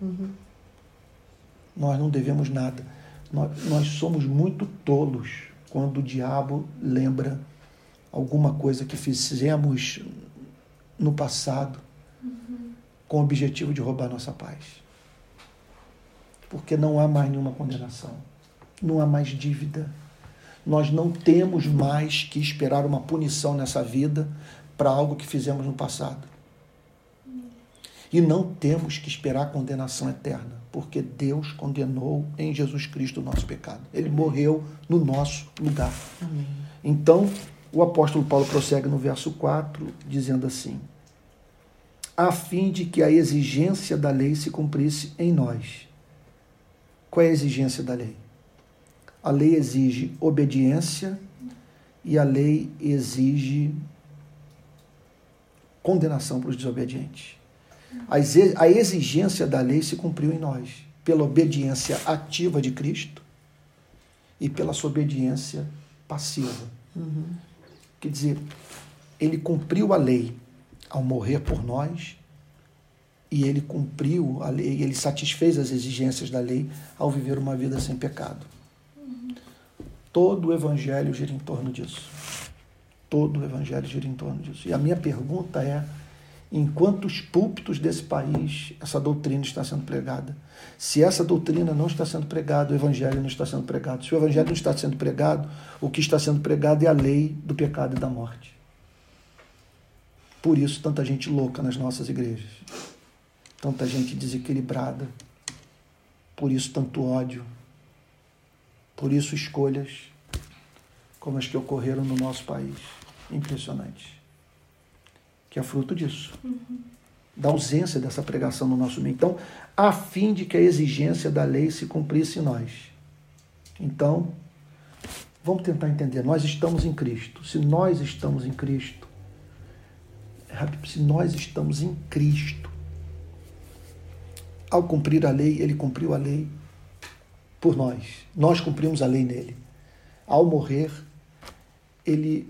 Nós não devemos nada. Nós somos muito tolos quando o diabo lembra alguma coisa que fizemos no passado com o objetivo de roubar nossa paz. Porque não há mais nenhuma condenação, não há mais dívida. Nós não temos mais que esperar uma punição nessa vida para algo que fizemos no passado. E não temos que esperar condenação eterna, porque Deus condenou em Jesus Cristo o nosso pecado. Ele morreu no nosso lugar. Amém. Então, o apóstolo Paulo prossegue no verso 4, dizendo assim: a fim de que a exigência da lei se cumprisse em nós. Qual é a exigência da lei? A lei exige obediência e a lei exige condenação para os desobedientes. A exigência da lei se cumpriu em nós, pela obediência ativa de Cristo e pela sua obediência passiva. Quer dizer, ele cumpriu a lei ao morrer por nós e ele cumpriu a lei, ele satisfez as exigências da lei ao viver uma vida sem pecado. Todo o Evangelho gira em torno disso. Todo o Evangelho gira em torno disso. E a minha pergunta é: em quantos púlpitos desse país essa doutrina está sendo pregada? Se essa doutrina não está sendo pregada, o Evangelho não está sendo pregado. Se o Evangelho não está sendo pregado, o que está sendo pregado é a lei do pecado e da morte. Por isso, tanta gente louca nas nossas igrejas. Tanta gente desequilibrada. Por isso, tanto ódio. Por isso, escolhas como as que ocorreram no nosso país, impressionantes, que é fruto disso, da ausência dessa pregação no nosso meio. Então, a fim de que a exigência da lei se cumprisse em nós. Então, vamos tentar entender. Nós estamos em Cristo. Se nós estamos em Cristo, ao cumprir a lei, ele cumpriu a lei por nós. Nós cumprimos a lei nele. Ao morrer, ele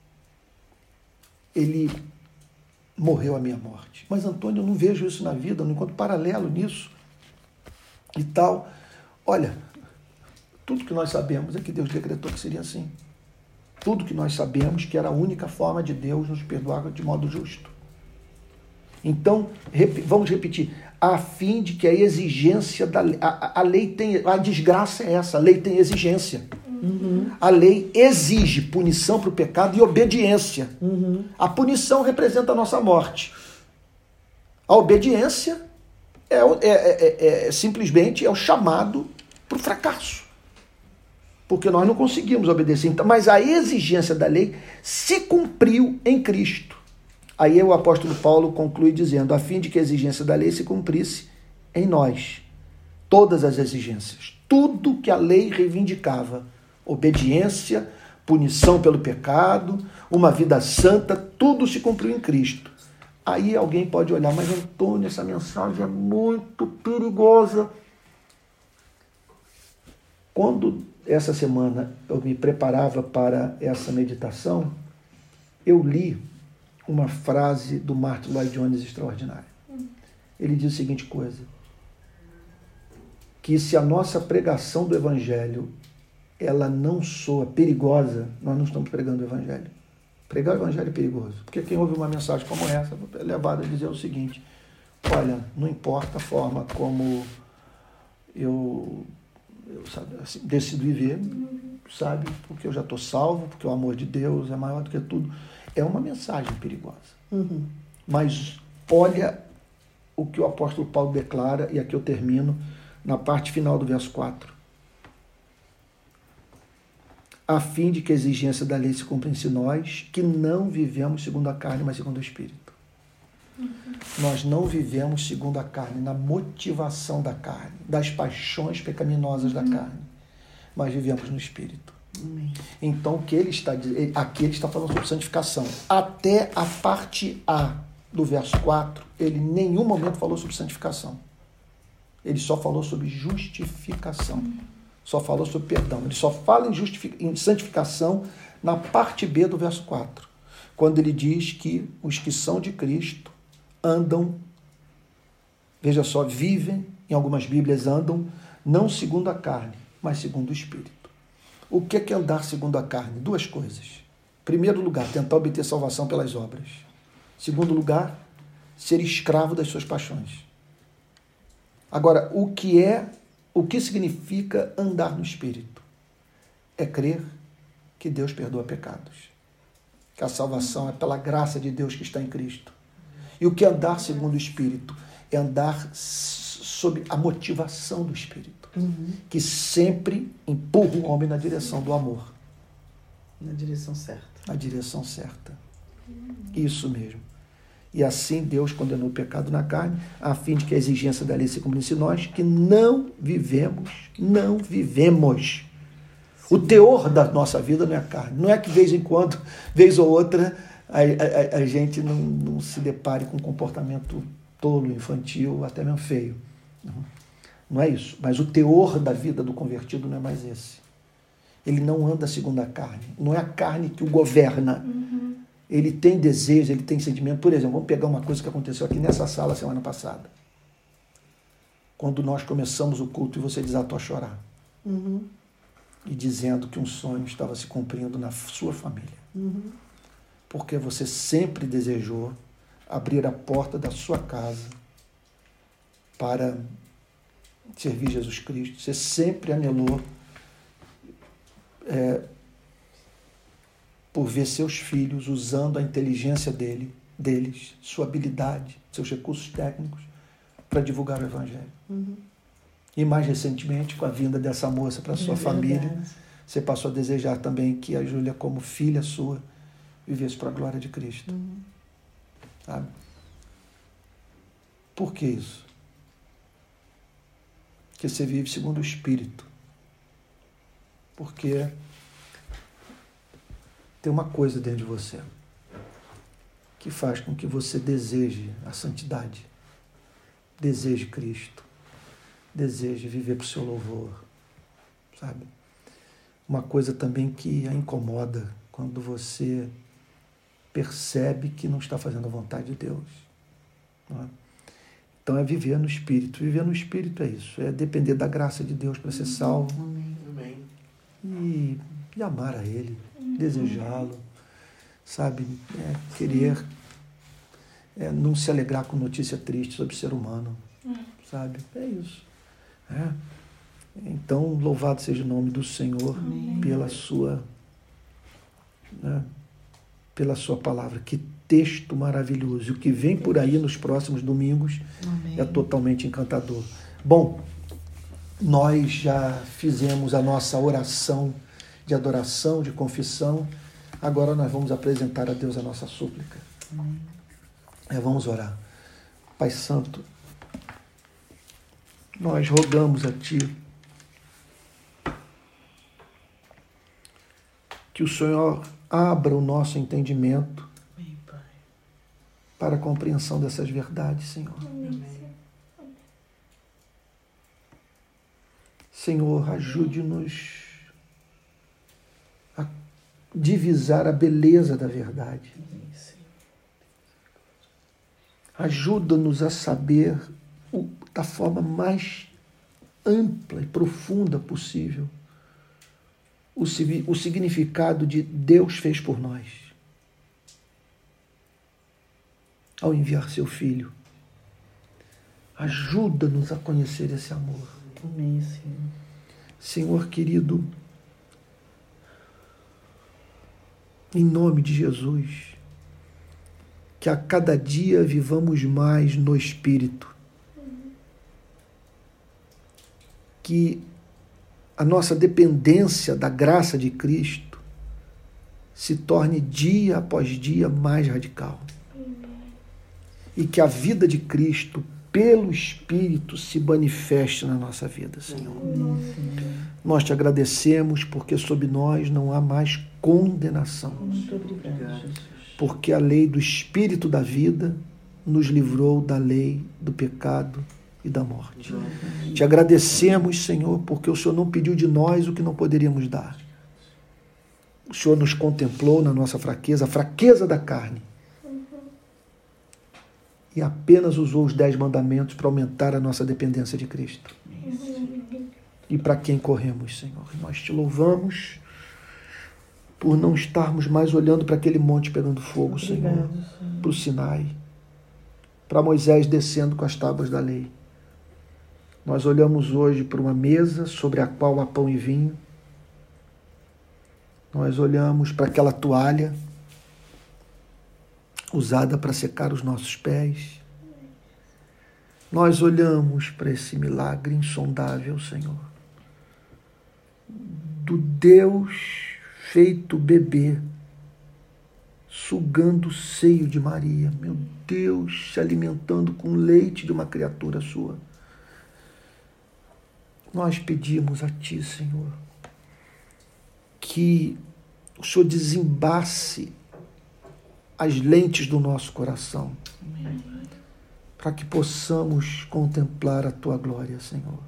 morreu a minha morte. Mas, Antônio, eu não vejo isso na vida, eu não encontro paralelo nisso e tal. Olha, tudo que nós sabemos é que Deus decretou que seria assim. Tudo que nós sabemos que era a única forma de Deus nos perdoar de modo justo. Então, vamos repetir, a fim de que a exigência da lei, a lei tem, a desgraça é essa, a lei tem exigência. A lei exige punição para o pecado e obediência. A punição representa a nossa morte. A obediência simplesmente é o chamado para o fracasso. Porque nós não conseguimos obedecer. Então, mas a exigência da lei se cumpriu em Cristo. Aí o apóstolo Paulo conclui dizendo, a fim de que a exigência da lei se cumprisse em nós. Todas as exigências. Tudo que a lei reivindicava. Obediência, punição pelo pecado, uma vida santa, tudo se cumpriu em Cristo. Aí alguém pode olhar, mas Antônio, essa mensagem é muito perigosa. Quando essa semana eu me preparava para essa meditação, eu li uma frase do Martin Lloyd Jones extraordinária. Ele diz a seguinte coisa, que se a nossa pregação do Evangelho ela não soa perigosa, nós não estamos pregando o Evangelho. Pregar o Evangelho é perigoso, porque quem ouve uma mensagem como essa é levado a dizer o seguinte, olha, não importa a forma como eu sabe, assim, decido viver, sabe, porque eu já estou salvo, porque o amor de Deus é maior do que tudo. É uma mensagem perigosa. Mas olha o que o apóstolo Paulo declara, e aqui eu termino, na parte final do verso 4. A fim de que a exigência da lei se cumpra em nós, que não vivemos segundo a carne, mas segundo o Espírito. Nós não vivemos segundo a carne, na motivação da carne, das paixões pecaminosas da carne, mas vivemos no Espírito. Então, o que ele está dizendo, aqui ele está falando sobre santificação. Até a parte A do verso 4, ele em nenhum momento falou sobre santificação. Ele só falou sobre justificação. Só falou sobre perdão. Ele só fala em santificação na parte B do verso 4, quando ele diz que os que são de Cristo andam, veja só, vivem, em algumas Bíblias andam, não segundo a carne, mas segundo o Espírito. O que é andar segundo a carne? Duas coisas. Em primeiro lugar, tentar obter salvação pelas obras. Em segundo lugar, ser escravo das suas paixões. Agora, o que significa andar no Espírito? É crer que Deus perdoa pecados. Que a salvação é pela graça de Deus que está em Cristo. E o que é andar segundo o Espírito? É andar sob a motivação do Espírito. Que sempre empurra o homem na direção do amor. Na direção certa. Na direção certa. Isso mesmo. E assim Deus condenou o pecado na carne, a fim de que a exigência da lei se cumprisse em nós, que não vivemos. O teor da nossa vida não é a carne. Não é que vez em quando, vez ou outra, a gente não se depare com um comportamento tolo, infantil, até mesmo feio. Não é isso. Mas o teor da vida do convertido não é mais esse. Ele não anda segundo a carne. Não é a carne que o governa. Ele tem desejo, ele tem sentimento. Por exemplo, vamos pegar uma coisa que aconteceu aqui nessa sala semana passada. Quando nós começamos o culto e você desatou a chorar. E dizendo que um sonho estava se cumprindo na sua família. Porque você sempre desejou abrir a porta da sua casa para servir Jesus Cristo. Você sempre anelou por ver seus filhos usando a inteligência deles, sua habilidade, seus recursos técnicos para divulgar o Evangelho. E mais recentemente, com a vinda dessa moça para a sua família, você passou a desejar também que a Júlia, como filha sua, vivesse para a glória de Cristo. Sabe? Por que isso? Porque você vive segundo o Espírito. Porque tem uma coisa dentro de você que faz com que você deseje a santidade, deseje Cristo, deseje viver para o seu louvor, sabe? Uma coisa também que a incomoda quando você percebe que não está fazendo a vontade de Deus. Não é? Então é viver no Espírito. Viver no Espírito é isso, é depender da graça de Deus para ser salvo. Amém. E amar a Ele, desejá-lo, sabe? Querer não se alegrar com notícia triste sobre o ser humano, sabe? É isso. Então, louvado seja o nome do Senhor pela sua, pela sua palavra. Que texto maravilhoso. E o que vem por aí nos próximos domingos é totalmente encantador. Bom, nós já fizemos a nossa oração de adoração, de confissão. Agora nós vamos apresentar a Deus a nossa súplica. Vamos orar. Pai Santo, nós rogamos a Ti que o Senhor abra o nosso entendimento para a compreensão dessas verdades, Senhor. Senhor, ajude-nos a divisar a beleza da verdade. Ajuda-nos a saber da forma mais ampla e profunda possível o significado de Deus fez por nós ao enviar seu Filho. Ajuda-nos a conhecer esse amor. Amém, Senhor. Senhor querido, em nome de Jesus, que a cada dia vivamos mais no Espírito, que a nossa dependência da graça de Cristo se torne dia após dia mais radical. E que a vida de Cristo, pelo Espírito, se manifeste na nossa vida, Senhor. Nós te agradecemos porque sob nós não há mais condenação. Muito obrigada, Jesus. Porque a lei do Espírito da vida nos livrou da lei do pecado e da morte. Te agradecemos, Senhor, porque o Senhor não pediu de nós o que não poderíamos dar. O Senhor nos contemplou na nossa fraqueza, a fraqueza da carne. E apenas usou os 10 mandamentos para aumentar a nossa dependência de Cristo. E para quem corremos, Senhor? Nós te louvamos por não estarmos mais olhando para aquele monte pegando fogo, Senhor, para o Sinai, para Moisés descendo com as tábuas da lei. Nós olhamos hoje para uma mesa sobre a qual há pão e vinho. Nós olhamos para aquela toalha usada para secar os nossos pés. Nós olhamos para esse milagre insondável, Senhor, do Deus feito bebê, sugando o seio de Maria, meu Deus, se alimentando com o leite de uma criatura sua. Nós pedimos a Ti, Senhor, que o Senhor desembace as lentes do nosso coração, para que possamos contemplar a Tua glória, Senhor.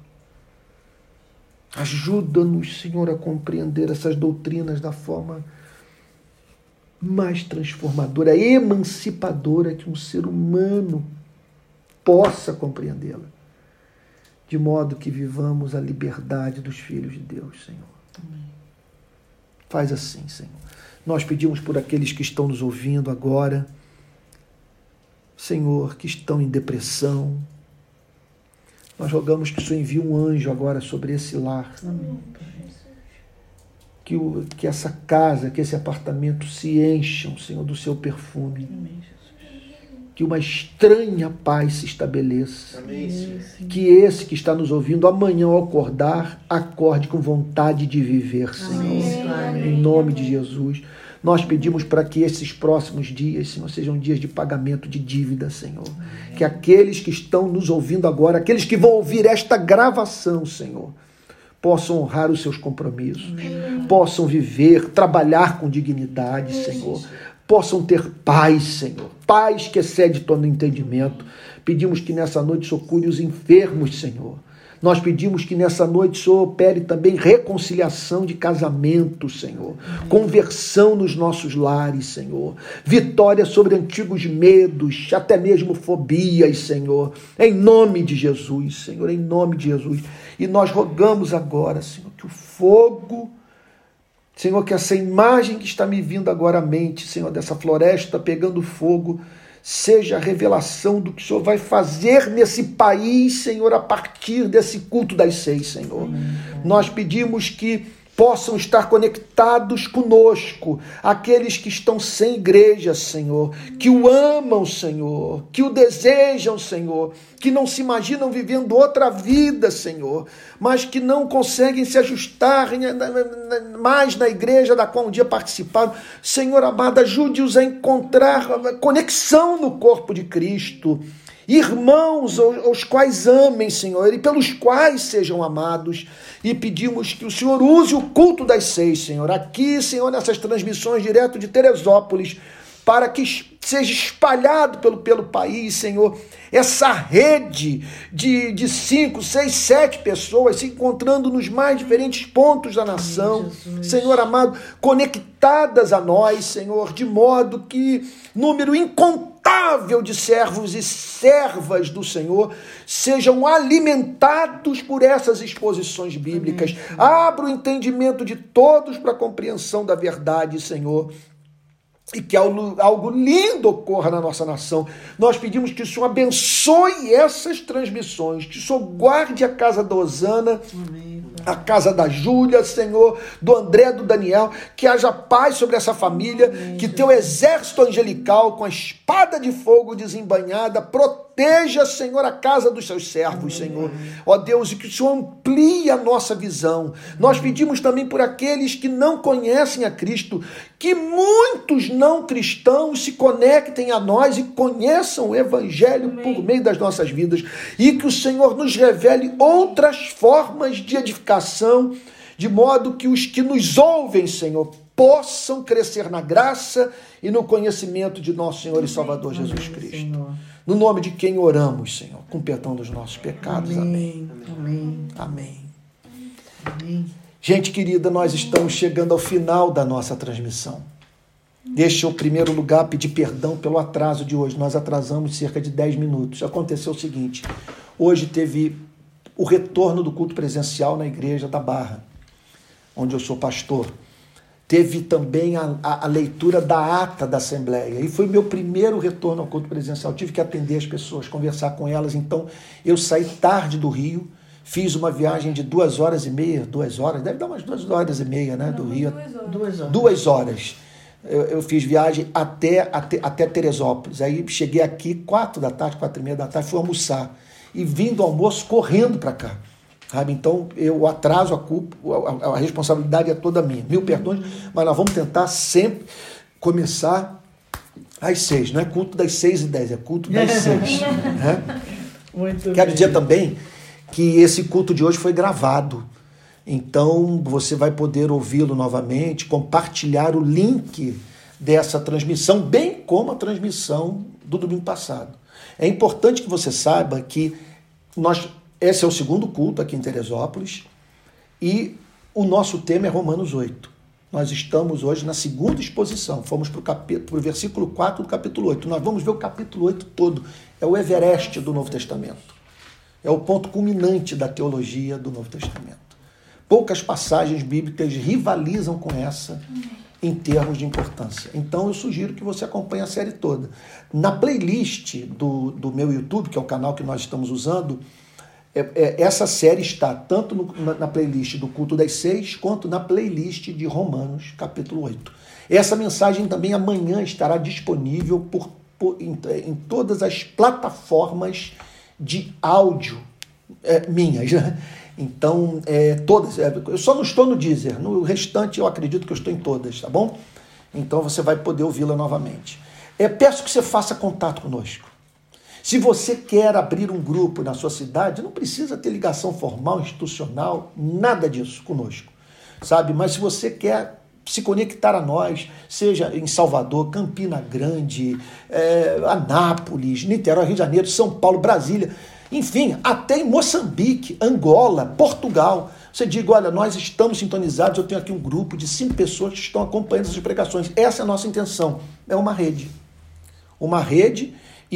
Ajuda-nos, Senhor, a compreender essas doutrinas da forma mais transformadora, emancipadora que um ser humano possa compreendê-la, de modo que vivamos a liberdade dos filhos de Deus, Senhor. Amém. Faz assim, Senhor. Nós pedimos por aqueles que estão nos ouvindo agora, Senhor, que estão em depressão. Nós rogamos que o Senhor envie um anjo agora sobre esse lar. Amém. Que essa casa, que esse apartamento se encham, Senhor, do seu perfume. Amém, Jesus. que uma estranha paz se estabeleça. Amém, Senhor. Que esse que está nos ouvindo amanhã ao acordar, acorde com vontade de viver, Senhor. Amém. Em nome de Jesus. Nós pedimos para que esses próximos dias, Senhor, sejam dias de pagamento de dívida, Senhor. Que aqueles que estão nos ouvindo agora, aqueles que vão ouvir esta gravação, Senhor, possam honrar os seus compromissos, possam viver, trabalhar com dignidade, Senhor. Possam ter paz, Senhor. Paz que excede todo entendimento. Pedimos que nessa noite socure os enfermos, Senhor. Nós pedimos que nessa noite o Senhor opere também reconciliação de casamento, Senhor. Conversão nos nossos lares, Senhor. Vitória sobre antigos medos, até mesmo fobias, Senhor. Em nome de Jesus, Senhor, em nome de Jesus. E nós rogamos agora, Senhor, que o fogo, Senhor, que essa imagem que está me vindo agora à mente, Senhor, dessa floresta pegando fogo, seja a revelação do que o Senhor vai fazer nesse país, Senhor, a partir desse culto das 6, Senhor. Nós pedimos que possam estar conectados conosco, aqueles que estão sem igreja, Senhor, que o amam, Senhor, que o desejam, Senhor, que não se imaginam vivendo outra vida, Senhor, mas que não conseguem se ajustar mais na igreja da qual um dia participaram. Senhor amado, ajude-os a encontrar conexão no corpo de Cristo, irmãos aos quais amem, Senhor, e pelos quais sejam amados. E pedimos que o Senhor use o culto das 6, Senhor, aqui, Senhor, nessas transmissões direto de Teresópolis, para que seja espalhado pelo país, Senhor, essa rede de 5, 6, 7 pessoas se encontrando nos mais diferentes pontos da nação, Senhor amado, conectadas a nós, Senhor, de modo que número incontável de servos e servas do Senhor sejam alimentados por essas exposições bíblicas. Abra o entendimento de todos para a compreensão da verdade, Senhor. E que algo lindo ocorra na nossa nação. Nós pedimos que o Senhor abençoe essas transmissões, que o Senhor guarde a casa da Osana, a casa da Júlia, Senhor, do André, do Daniel, que haja paz sobre essa família, que teu exército angelical, com a espada de fogo desembainhada, proteja, Senhor, a casa dos seus servos, Senhor. Ó Deus, e que o Senhor amplie a nossa visão. Nós pedimos também por aqueles que não conhecem a Cristo, que muitos não cristãos se conectem a nós e conheçam o Evangelho por meio das nossas vidas, e que o Senhor nos revele outras formas de edificação, de modo que os que nos ouvem, Senhor, possam crescer na graça e no conhecimento de nosso Senhor e Salvador Jesus Cristo. Senhor. No nome de quem oramos, Senhor, com perdão dos nossos pecados. Amém. Amém. Amém. Amém. Amém. Gente querida, nós estamos chegando ao final da nossa transmissão. Deixa eu, em primeiro lugar, pedir perdão pelo atraso de hoje. Nós atrasamos cerca de 10 minutos. Aconteceu o seguinte: hoje teve o retorno do culto presencial na igreja da Barra, onde eu sou pastor. Teve também a leitura da ata da Assembleia. E foi meu primeiro retorno ao culto presencial. Tive que atender as pessoas, conversar com elas. Então, eu saí tarde do Rio. Fiz uma viagem de 2h30, 2 horas, deve dar umas 2h30, né, do Rio. 2 horas. 2 horas. Eu fiz viagem até Teresópolis. Aí cheguei aqui 4 da tarde, 4h30 da tarde, fui almoçar. E vim do almoço correndo para cá. Sabe? Então, eu atraso a culpa, a responsabilidade é toda minha. Mil perdões, mas nós vamos tentar sempre começar às 6. Não é culto das 6h10, é culto das 6. Né? Muito Quero bem. dizer também que esse culto de hoje foi gravado. Então, você vai poder ouvi-lo novamente, compartilhar o link dessa transmissão, bem como a transmissão do domingo passado. É importante que você saiba que esse é o segundo culto aqui em Teresópolis e o nosso tema é Romanos 8. Nós estamos hoje na segunda exposição. Fomos para o versículo 4 do capítulo 8. Nós vamos ver o capítulo 8 todo. É o Everest do Novo Testamento. É o ponto culminante da teologia do Novo Testamento. Poucas passagens bíblicas rivalizam com essa em termos de importância. Então eu sugiro que você acompanhe a série toda. Na playlist do meu YouTube, que é o canal que nós estamos usando, essa série está tanto na playlist do Culto das 6, quanto na playlist de Romanos, capítulo 8. Essa mensagem também amanhã estará disponível por em todas as plataformas de áudio minhas, né? Então, todas. Eu só não estou no Deezer. No restante, eu acredito que eu estou em todas, tá bom? Então, você vai poder ouvi-la novamente. Peço que você faça contato conosco. Se você quer abrir um grupo na sua cidade, não precisa ter ligação formal, institucional, nada disso conosco, sabe? Mas se você quer se conectar a nós, seja em Salvador, Campina Grande, Anápolis, Niterói, Rio de Janeiro, São Paulo, Brasília, enfim, até em Moçambique, Angola, Portugal, você diga, olha, nós estamos sintonizados, eu tenho aqui um grupo de 5 pessoas que estão acompanhando essas pregações. Essa é a nossa intenção, é uma rede. Uma rede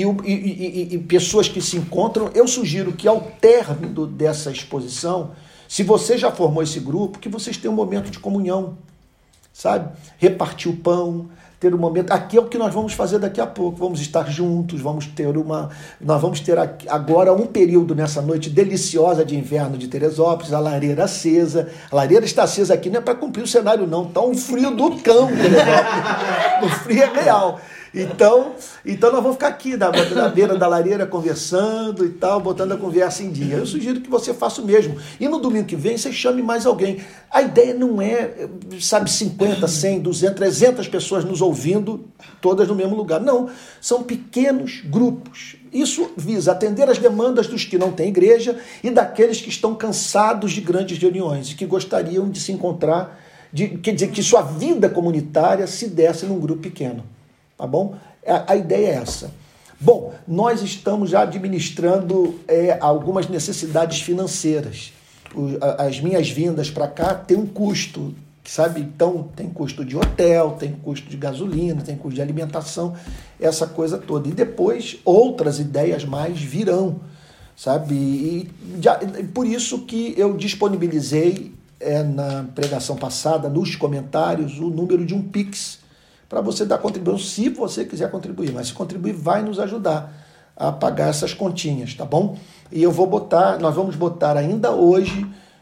e pessoas que se encontram. Eu sugiro que ao término dessa exposição, se você já formou esse grupo, que vocês tenham um momento de comunhão, sabe? Repartir o pão, ter um momento. Aqui é o que nós vamos fazer daqui a pouco. Vamos estar juntos, nós vamos ter agora um período nessa noite deliciosa de inverno de Teresópolis, a lareira acesa. A lareira está acesa aqui, não é para cumprir o cenário, não. Está um frio do cão, Teresópolis. O frio é real. Então nós vamos ficar aqui na beira da lareira conversando e tal, botando a conversa em dia. Eu sugiro que você faça o mesmo. E no domingo que vem você chame mais alguém. A ideia não é, 50, 100, 200, 300 pessoas nos ouvindo, todas no mesmo lugar. Não, são pequenos grupos. Isso visa atender as demandas dos que não têm igreja e daqueles que estão cansados de grandes reuniões e que gostariam de se encontrar, quer dizer, que sua vida comunitária se desse num grupo pequeno. Tá bom? A ideia é essa. Bom, nós estamos já administrando algumas necessidades financeiras. As minhas vindas para cá têm um custo, sabe? Então, tem custo de hotel, tem custo de gasolina, tem custo de alimentação, essa coisa toda. E depois, outras ideias mais virão, sabe? E por isso que eu disponibilizei na pregação passada, nos comentários, o número de um Pix, para você dar contribuição, se você quiser contribuir. Mas se contribuir, vai nos ajudar a pagar essas continhas, tá bom? E nós vamos botar ainda hoje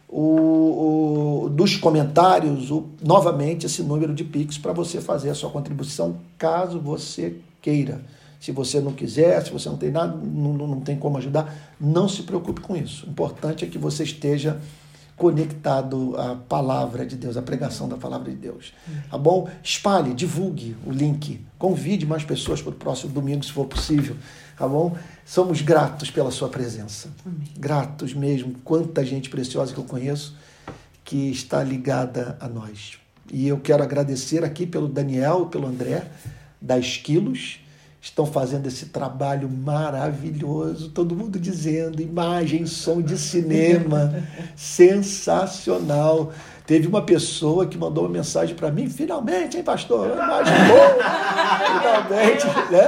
dos comentários, novamente, esse número de Pix para você fazer a sua contribuição, caso você queira. Se você não quiser, se você não tem nada, não tem como ajudar, não se preocupe com isso. O importante é que você esteja conectado à palavra de Deus, à pregação da palavra de Deus. Tá bom? Espalhe, divulgue o link, convide mais pessoas para o próximo domingo, se for possível. Tá bom? Somos gratos pela sua presença. Amém. Gratos mesmo. Quanta gente preciosa que eu conheço que está ligada a nós. E eu quero agradecer aqui pelo Daniel, pelo André, da Esquilos. Estão fazendo esse trabalho maravilhoso, todo mundo dizendo, imagem, som de cinema, sensacional. Teve uma pessoa que mandou uma mensagem para mim, finalmente, hein, pastor? Imagem boa, finalmente,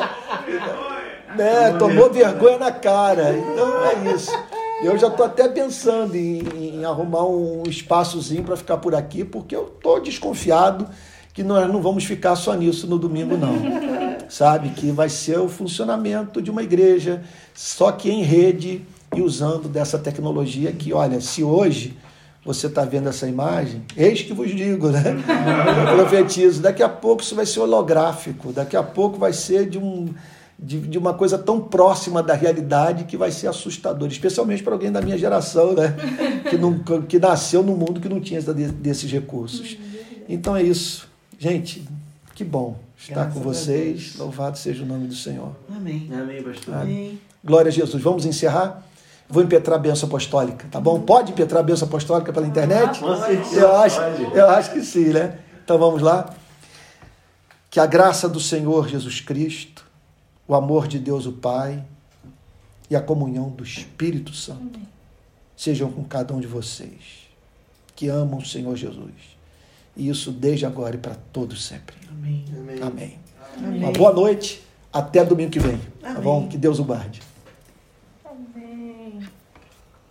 né? Tomou vergonha na cara. Então é isso. Eu já estou até pensando em arrumar um espaçozinho para ficar por aqui, porque eu estou desconfiado que nós não vamos ficar só nisso no domingo, não. Sabe, que vai ser o funcionamento de uma igreja, só que em rede e usando dessa tecnologia que, olha, se hoje você está vendo essa imagem, eis que vos digo, né? Eu profetizo, daqui a pouco isso vai ser holográfico, daqui a pouco vai ser de uma coisa tão próxima da realidade que vai ser assustador, especialmente para alguém da minha geração, né? Que nasceu num mundo que não tinha desses recursos. Então é isso. Gente, que bom estar com vocês. Louvado seja o nome do Senhor. Amém. Amém, pastor. Amém. Glória a Jesus. Vamos encerrar? Vou impetrar a bênção apostólica, tá bom? Pode impetrar a bênção apostólica pela internet? Eu acho que sim, né? Então vamos lá. Que a graça do Senhor Jesus Cristo, o amor de Deus o Pai e a comunhão do Espírito Santo sejam com cada um de vocês que amam o Senhor Jesus. E isso desde agora e para todos sempre. Amém. Amém. Amém. Uma boa noite. Até domingo que vem. Tá bom? Que Deus o guarde.